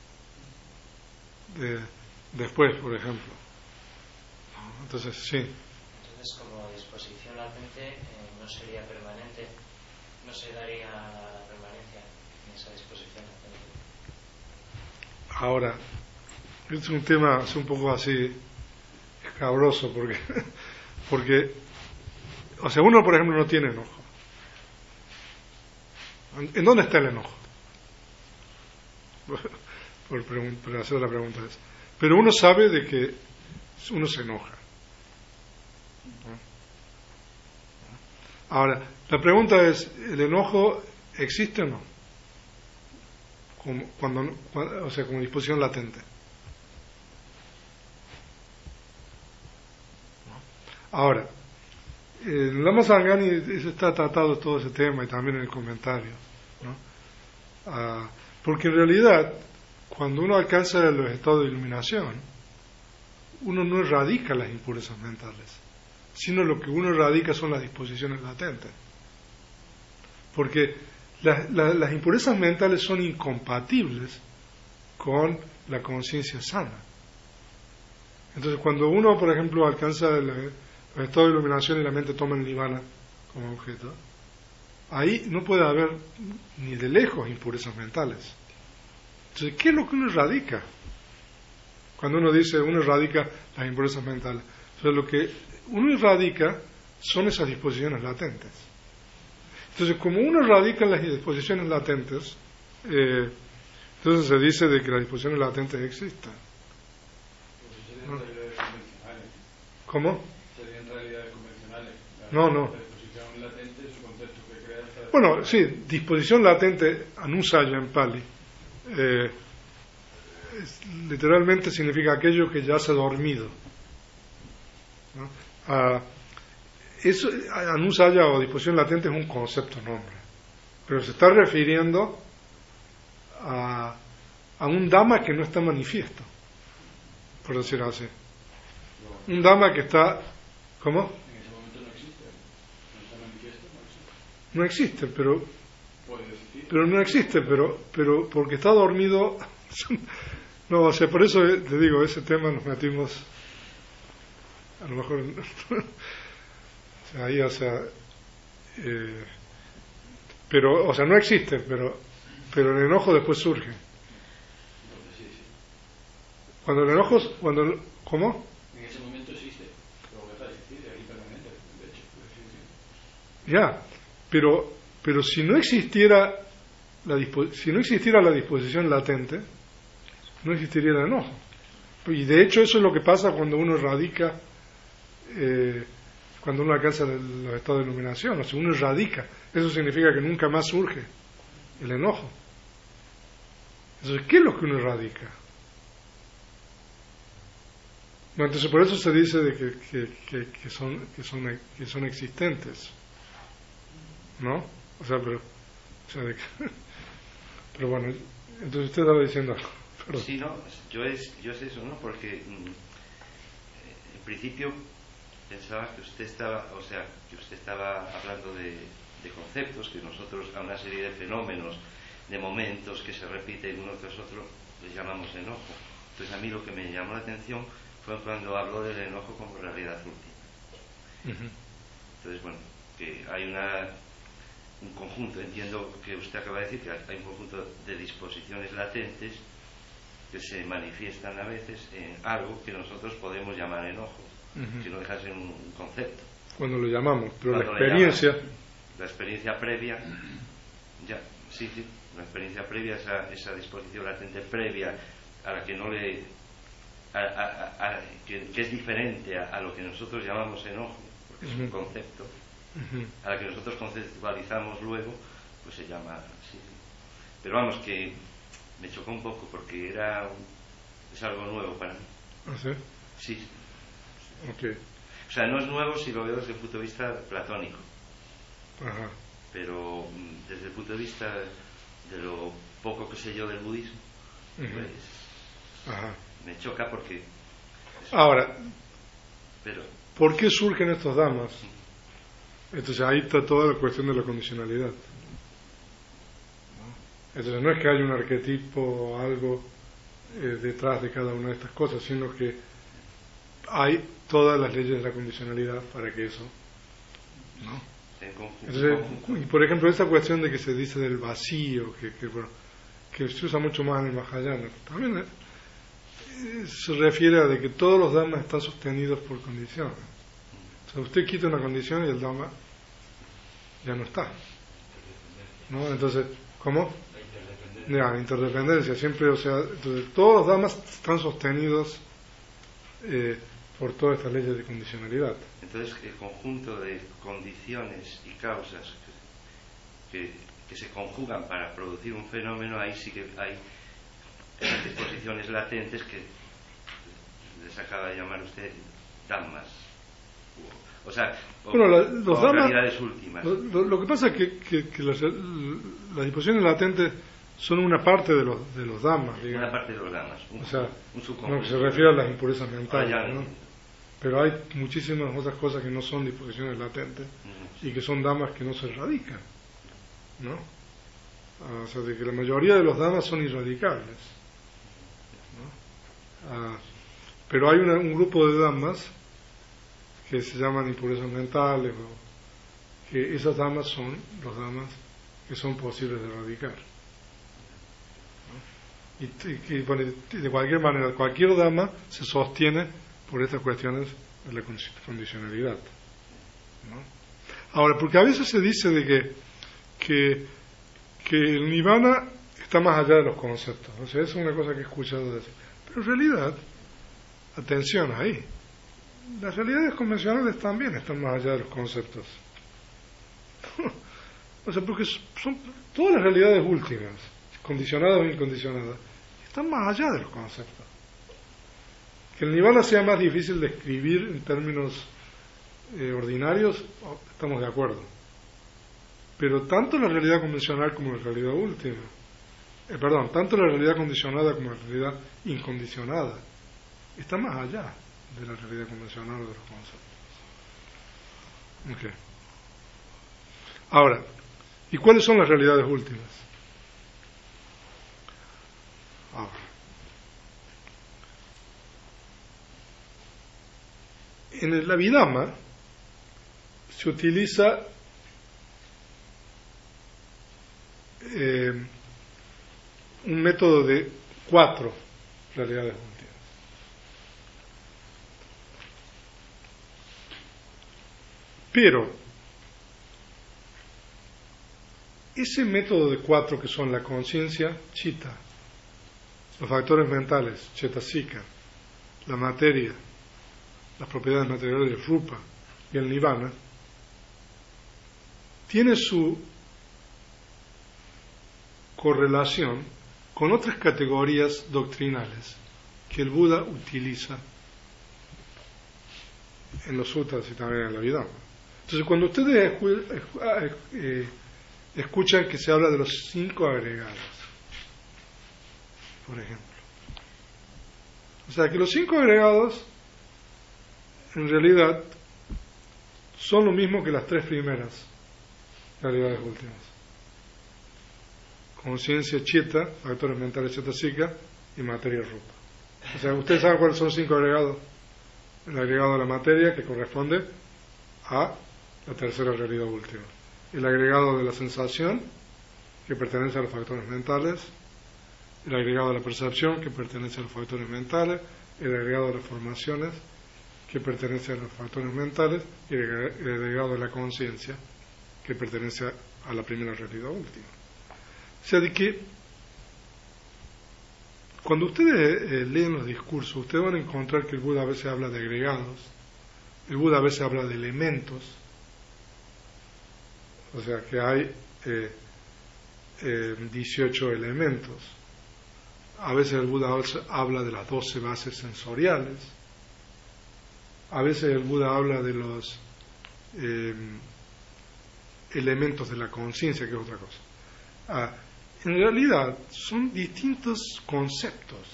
Después, por ejemplo. Entonces, sí. Entonces, como disposición latente, no sería permanente, no se daría la permanencia en esa disposición latente. Ahora, es un tema un poco así escabroso porque, o sea, uno, por ejemplo, no tiene enojo. ¿En dónde está el enojo? Por hacer la pregunta es. Pero uno sabe de que uno se enoja. Ahora, la pregunta es, ¿el enojo existe o no? O sea, como disposición latente. Ahora, en Lama Sangani está tratado todo ese tema y también en el comentario, ¿no? Porque en realidad, cuando uno alcanza los estados de iluminación, uno no erradica las impurezas mentales, sino lo que uno erradica son las disposiciones latentes. Porque las impurezas mentales son incompatibles con la conciencia sana. Entonces, cuando uno, por ejemplo, alcanza los estados de iluminación y la mente toman nirvana como objeto, ahí no puede haber ni de lejos impurezas mentales. Entonces, ¿qué es lo que uno erradica? Cuando uno dice uno erradica las impurezas mentales, entonces lo que uno erradica son esas disposiciones latentes. Entonces, como uno erradica las disposiciones latentes, entonces se dice de que las disposiciones latentes existen. ¿No? ¿Cómo? Serían realidades convencionales. No. La disposición latente es un concepto que crea. Bueno, sí, disposición latente, anusaya en Pali, literalmente significa aquello que ya se ha dormido, ¿no? Eso, anusaya o disposición latente es un concepto, nombre, pero se está refiriendo a un Dhamma que no está manifiesto, por decir así. Un Dhamma que está, ¿cómo? En ese momento no existe. No está manifiesto, No existe, pero puede existir. Pero no existe, pero porque está dormido. No, o sea, por eso te digo, ese tema nos metimos, a lo mejor, o sea, ahí, o sea, pero, o sea, no existe, pero el enojo después surge. Cuando el enojo, ¿cómo? En ese momento existe, pero deja de existir, es impermanente, de hecho. Ya, pero si no existiera la disposición latente, no existiría el enojo. Y de hecho eso es lo que pasa cuando uno erradica, cuando uno alcanza los estados de iluminación. O sea, uno erradica. Eso significa que nunca más surge el enojo. Entonces, ¿qué es lo que uno erradica? No, entonces por eso se dice de que son existentes, ¿no? O sea, pero bueno, entonces usted estaba diciendo algo. Perdón. Sí, no, yo es eso, ¿no? Porque en principio pensaba que usted estaba, hablando de conceptos, que nosotros a una serie de fenómenos, de momentos que se repiten uno tras otro, les llamamos enojo. Entonces a mí lo que me llamó la atención fue cuando habló del enojo como realidad última. Uh-huh. Entonces, bueno, que hay un conjunto, entiendo que usted acaba de decir que hay un conjunto de disposiciones latentes que se manifiestan a veces en algo que nosotros podemos llamar enojo, uh-huh, que no deja de ser un concepto. Cuando lo llamamos, pero cuando la experiencia... La experiencia previa, ya, sí, la experiencia previa, esa disposición latente previa a la que no le... que es diferente a lo que nosotros llamamos enojo, porque es un concepto, uh-huh, a la que nosotros conceptualizamos luego, pues se llama así. Pero vamos, que me chocó un poco porque es algo nuevo para mí. ¿Ah, sí? Sí. Okay. O sea, no es nuevo si lo veo desde el punto de vista platónico. Ajá. Pero desde el punto de vista de lo poco que sé yo del budismo, uh-huh, pues ajá, me choca porque... Ahora, pero ¿por qué surgen estos dhammas? Entonces ahí está toda la cuestión de la condicionalidad. Entonces no es que haya un arquetipo o algo detrás de cada una de estas cosas, sino que hay todas las leyes de la condicionalidad para que eso, ¿no? Entonces, y por ejemplo, esa cuestión de que se dice del vacío, que se usa mucho más en el Mahayana, también se refiere a de que todos los dhammas están sostenidos por condiciones. O sea, usted quita una condición y el dhamma ya no está, ¿no? Entonces, ¿cómo? La interdependencia siempre, o sea, entonces todos los dhammas están sostenidos por todas estas leyes de condicionalidad. Entonces el conjunto de condiciones y causas que se conjugan para producir un fenómeno, ahí sí que hay disposiciones latentes que les acaba de llamar usted dhammas, o sea, bueno, los dhammas, realidades últimas. Lo que pasa es que las disposiciones latentes son una parte de los dhammas, digamos. Una parte de los dhammas, o sea, un subconjunto. No, que se refiere a las impurezas mentales, ¿no? Pero hay muchísimas otras cosas que no son disposiciones latentes, y que son dhammas que no se erradican, ¿no? O sea, de que la mayoría de los dhammas son irradicables, ¿no? Pero hay un grupo de dhammas que se llaman impurezas mentales, o que esas damas son los damas que son posibles de erradicar. ¿No? Y bueno, de cualquier manera, cualquier dama se sostiene por estas cuestiones de la condicionalidad. ¿No? Ahora, porque a veces se dice de que el nirvana está más allá de los conceptos. O sea, es una cosa que he escuchado decir. Pero en realidad, atención ahí, las realidades convencionales también están más allá de los conceptos. O sea, porque son todas las realidades últimas, condicionadas o incondicionadas, están más allá de los conceptos. Que el nirvana sea más difícil de escribir en términos ordinarios, estamos de acuerdo. Pero tanto la realidad convencional como la realidad última, tanto la realidad condicionada como la realidad incondicionada, está más allá de la realidad convencional o de los conceptos. Okay. Ahora, ¿y cuáles son las realidades últimas? Ahora, en el Abhidhamma se utiliza un método de 4 realidades últimas. Pero ese método de 4, que son la conciencia, chitta, los factores mentales, cetasika, la materia, las propiedades materiales, rupa, y el nirvana, tiene su correlación con otras categorías doctrinales que el Buda utiliza en los sutras y también en la Abhidhamma. Entonces, cuando ustedes escuchan que se habla de los 5 agregados, por ejemplo, o sea que los 5 agregados en realidad son lo mismo que las 3 primeras realidades últimas: conciencia, chitta, factores mentales, cetasika, y materia, rupa. O sea, ustedes saben cuáles son los 5 agregados. El agregado de la materia, que corresponde a la tercera realidad última. El agregado de la sensación, que pertenece a los factores mentales. El agregado de la percepción, que pertenece a los factores mentales. El agregado de las formaciones, que pertenece a los factores mentales. Y el agregado de la conciencia, que pertenece a la primera realidad última. O sea, de que cuando ustedes leen los discursos, ustedes van a encontrar que el Buda a veces habla de agregados, el Buda a veces habla de elementos, o sea que hay 18 elementos. A veces el Buda habla de las 12 bases sensoriales, a veces el Buda habla de los elementos de la conciencia, que es otra cosa. En realidad son distintos conceptos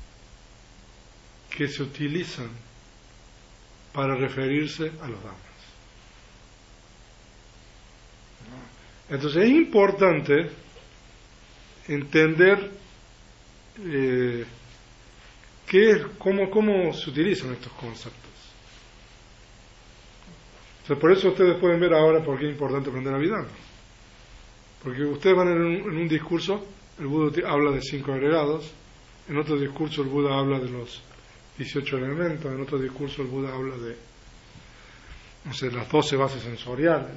que se utilizan para referirse a los Dhammas. Entonces es importante entender cómo se utilizan estos conceptos. O sea, por eso ustedes pueden ver ahora por qué es importante aprender Abhidhamma. Porque ustedes van en un discurso, el Buda habla de 5 agregados, en otro discurso el Buda habla de los 18 elementos, en otro discurso el Buda habla de, las 12 bases sensoriales,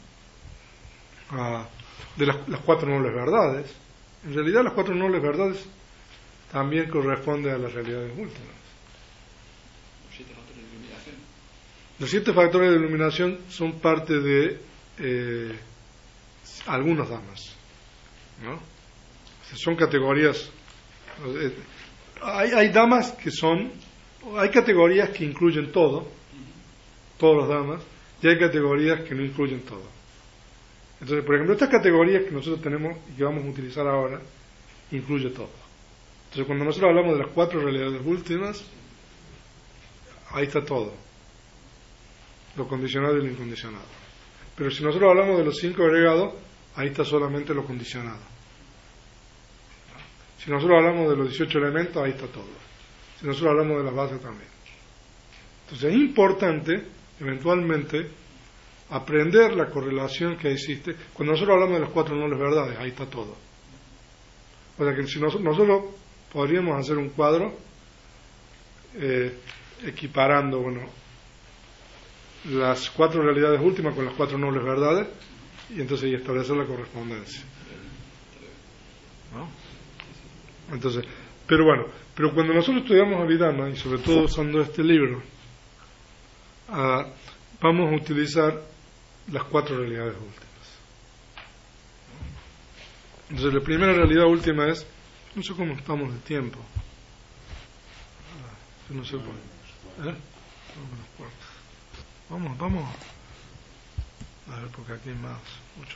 de las 4 nobles verdades. En realidad las 4 nobles verdades también corresponden a las realidades últimas. Los 7 factores de iluminación son parte de algunos Dhammas, ¿no? O sea, son categorías. Hay Dhammas que hay categorías que incluyen todos los Dhammas, y hay categorías que no incluyen todo. Entonces, por ejemplo, estas categorías que nosotros tenemos y que vamos a utilizar ahora, incluye todo. Entonces, cuando nosotros hablamos de las 4 realidades últimas, ahí está todo, lo condicionado y lo incondicionado. Pero si nosotros hablamos de los 5 agregados, ahí está solamente lo condicionado. Si nosotros hablamos de los 18 elementos, ahí está todo. Si nosotros hablamos de las bases también. Entonces es importante eventualmente aprender la correlación que existe. Cuando nosotros hablamos de las 4 nobles verdades, ahí está todo. O sea que si nosotros podríamos hacer un cuadro equiparando, las 4 realidades últimas con las 4 nobles verdades, y entonces establecer la correspondencia, ¿no? Entonces, pero cuando nosotros estudiamos Abhidhamma, y sobre todo usando este libro, vamos a utilizar las 4 realidades últimas. Entonces la primera realidad última es, no sé cómo estamos de tiempo, yo no sé por vamos a ver, porque aquí hay mucho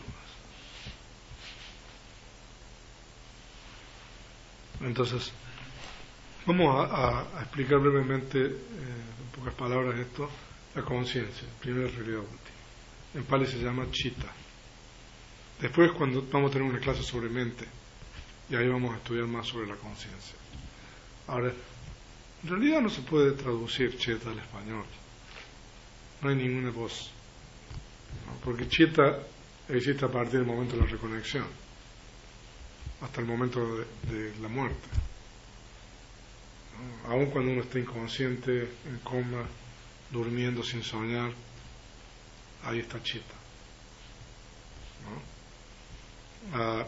más. Entonces vamos a explicar brevemente en pocas palabras esto. La conciencia, primera realidad última. En Pali se llama Chitta. Después, cuando vamos a tener una clase sobre mente, y ahí vamos a estudiar más sobre la conciencia. Ahora, en realidad no se puede traducir Chitta al español. No hay ninguna voz. ¿No? Porque Chitta existe a partir del momento de la reconexión, hasta el momento de la muerte. ¿No? Aun cuando uno está inconsciente, en coma, durmiendo sin soñar, ahí está Chitta, ¿no?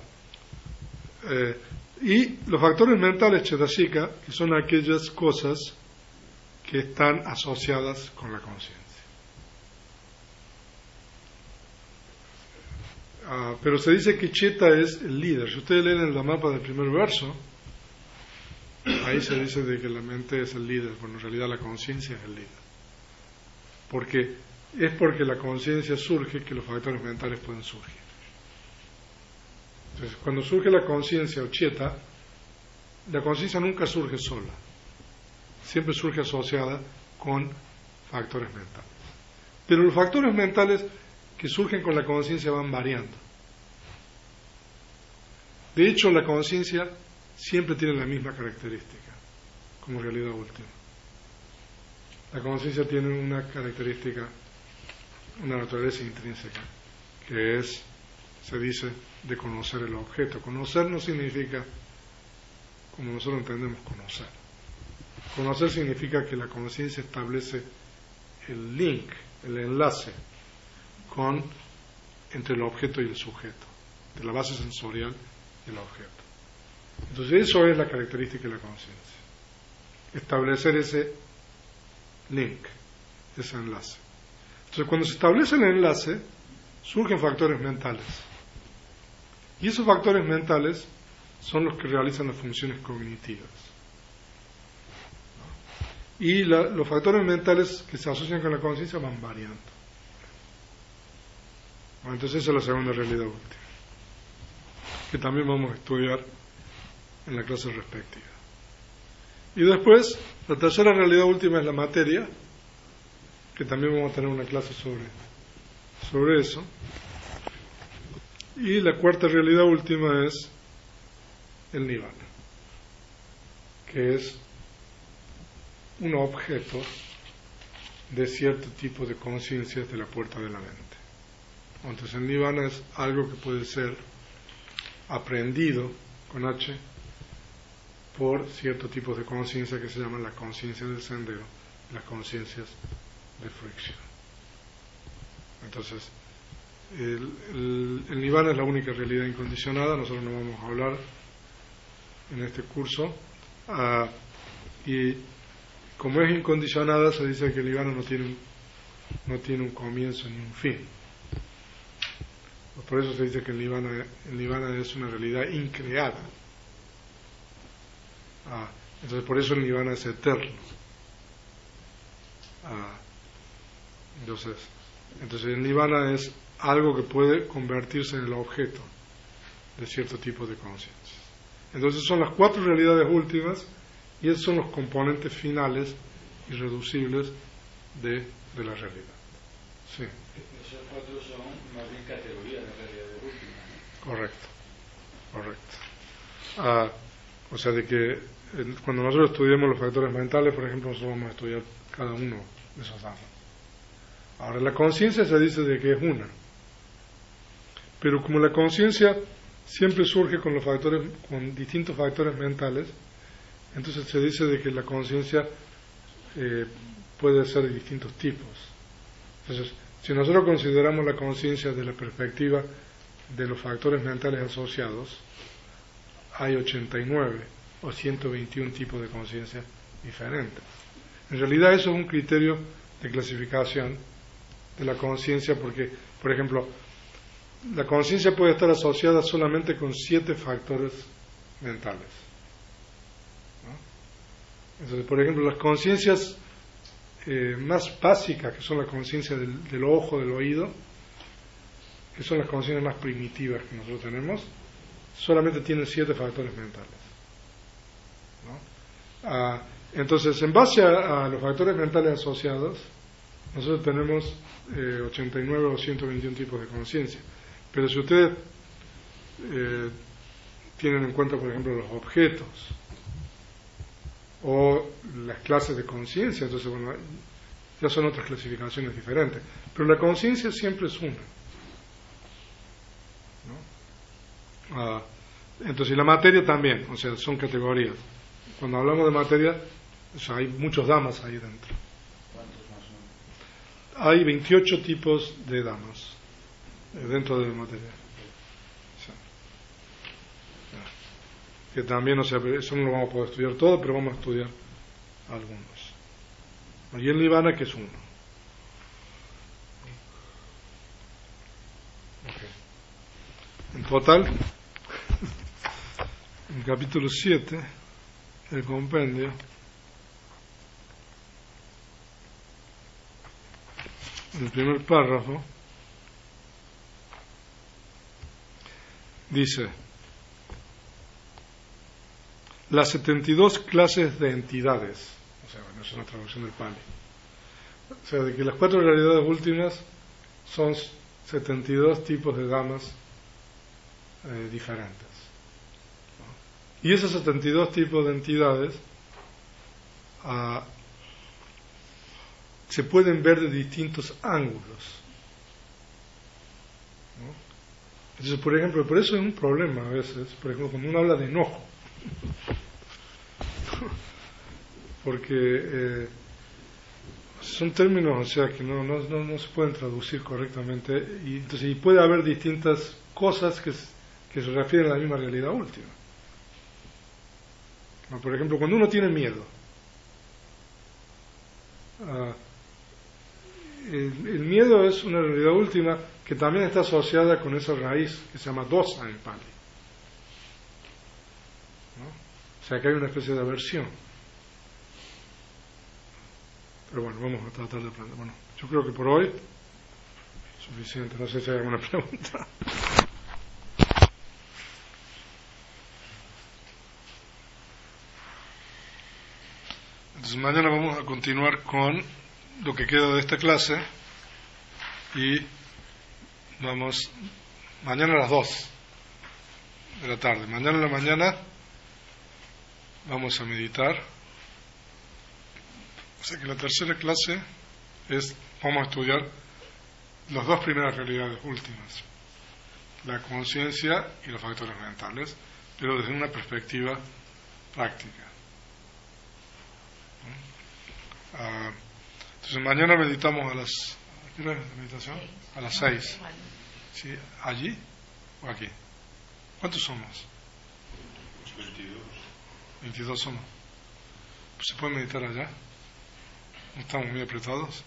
Y los factores mentales Chetasika, que son aquellas cosas que están asociadas con la conciencia. Pero se dice que Chitta es el líder. Si ustedes leen el mapa del primer verso, ahí se dice de que la mente es el líder, pero en realidad la conciencia es el líder. Porque la conciencia surge que los factores mentales pueden surgir. Entonces, cuando surge la conciencia o Chitta, la conciencia nunca surge sola, siempre surge asociada con factores mentales. Pero los factores mentales que surgen con la conciencia van variando. De hecho, la conciencia siempre tiene la misma característica como realidad última. La conciencia tiene una característica, una naturaleza intrínseca, que es, se dice, de conocer el objeto. Conocer no significa, como nosotros entendemos, conocer. Conocer significa que la conciencia establece el link, el enlace entre el objeto y el sujeto, de la base sensorial y el objeto. Entonces eso es la característica de la conciencia, establecer ese link, ese enlace. Entonces cuando se establece el enlace, surgen factores mentales, y esos factores mentales son los que realizan las funciones cognitivas. Y los factores mentales que se asocian con la conciencia van variando. Entonces esa es la segunda realidad última, que también vamos a estudiar en la clase respectiva. Y después, la tercera realidad última es la materia, que también vamos a tener una clase sobre eso. Y la cuarta realidad última es el Nirvana, que es un objeto de cierto tipo de conciencias de la puerta de la mente. Entonces el Nirvana es algo que puede ser aprendido con H por cierto tipo de conciencia que se llaman las conciencias del sendero, las conciencias de fricción. Entonces el Nirvana es la única realidad incondicionada. Nosotros no vamos a hablar en este curso, y como es incondicionada, se dice que el Nirvana no tiene un comienzo ni un fin. Por eso se dice que el Nirvana es una realidad increada. Entonces por eso el Nirvana es eterno. Entonces el Nirvana es algo que puede convertirse en el objeto de cierto tipo de conciencia. Entonces son las cuatro realidades últimas, y esos son los componentes finales irreducibles de la realidad. Sí. Esos cuatro son más bien categorías de realidades últimas. Correcto. O sea, de que cuando nosotros estudiemos los factores mentales, por ejemplo, nosotros vamos a estudiar cada uno de esos datos. Ahora, la conciencia se dice de que es una, pero como la conciencia siempre surge con distintos factores mentales, entonces se dice de que la conciencia puede ser de distintos tipos. Entonces, si nosotros consideramos la conciencia desde la perspectiva de los factores mentales asociados, hay 89 o 121 tipos de conciencia diferentes. En realidad eso es un criterio de clasificación de la conciencia porque, por ejemplo, la conciencia puede estar asociada solamente con 7 factores mentales, ¿no? Entonces, por ejemplo, las conciencias más básicas, que son la conciencia del ojo, del oído, que son las conciencias más primitivas que nosotros tenemos, solamente tienen 7 factores mentales, ¿no? Entonces, en base a los factores mentales asociados, nosotros tenemos 89 o 121 tipos de conciencia. Pero si ustedes tienen en cuenta, por ejemplo, los objetos o las clases de conciencia, entonces, bueno, ya son otras clasificaciones diferentes. Pero la conciencia siempre es una, ¿no? Entonces, la materia también, o sea, son categorías. Cuando hablamos de materia, o sea, hay muchos damas ahí dentro. ¿Cuántos más o menos? Hay 28 tipos de damas dentro de la materia. Que también, o sea, eso no lo vamos a poder estudiar todo, pero vamos a estudiar algunos. Y el Nirvana, que es uno. Okay. En total, en capítulo 7, el compendio, en el primer párrafo, dice: las 72 clases de entidades, o sea, bueno, es una traducción del Pali, o sea, de que las 4 realidades últimas son 72 tipos de damas diferentes, ¿no? Y esos 72 tipos de entidades se pueden ver de distintos ángulos, ¿no? Entonces, por ejemplo, por eso es un problema a veces, por ejemplo, cuando uno habla de enojo, porque son términos, o sea, que no se pueden traducir correctamente, y entonces puede haber distintas cosas que se refieren a la misma realidad última. Por ejemplo, cuando uno tiene miedo, el miedo es una realidad última que también está asociada con esa raíz que se llama dosa en Pali, ¿no? O sea que hay una especie de aversión. Pero bueno, vamos a tratar de aprender. Bueno, yo creo que por hoy suficiente. No sé si hay alguna pregunta. Entonces mañana vamos a continuar con lo que queda de esta clase y vamos mañana a las 2 de la tarde. Mañana en la mañana vamos a meditar. O sea que la tercera clase vamos a estudiar las 2 primeras realidades últimas, la conciencia y los factores mentales, pero desde una perspectiva práctica. Entonces mañana meditamos ¿a qué hora es la meditación? A las 6. ¿Sí? ¿Allí o aquí? ¿Cuántos somos? 22. 22 somos. Pues, ¿se puede meditar allá? ¿No estamos muy apretados?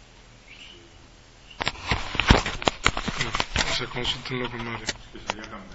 No, o sea, consúltenlo con Mario.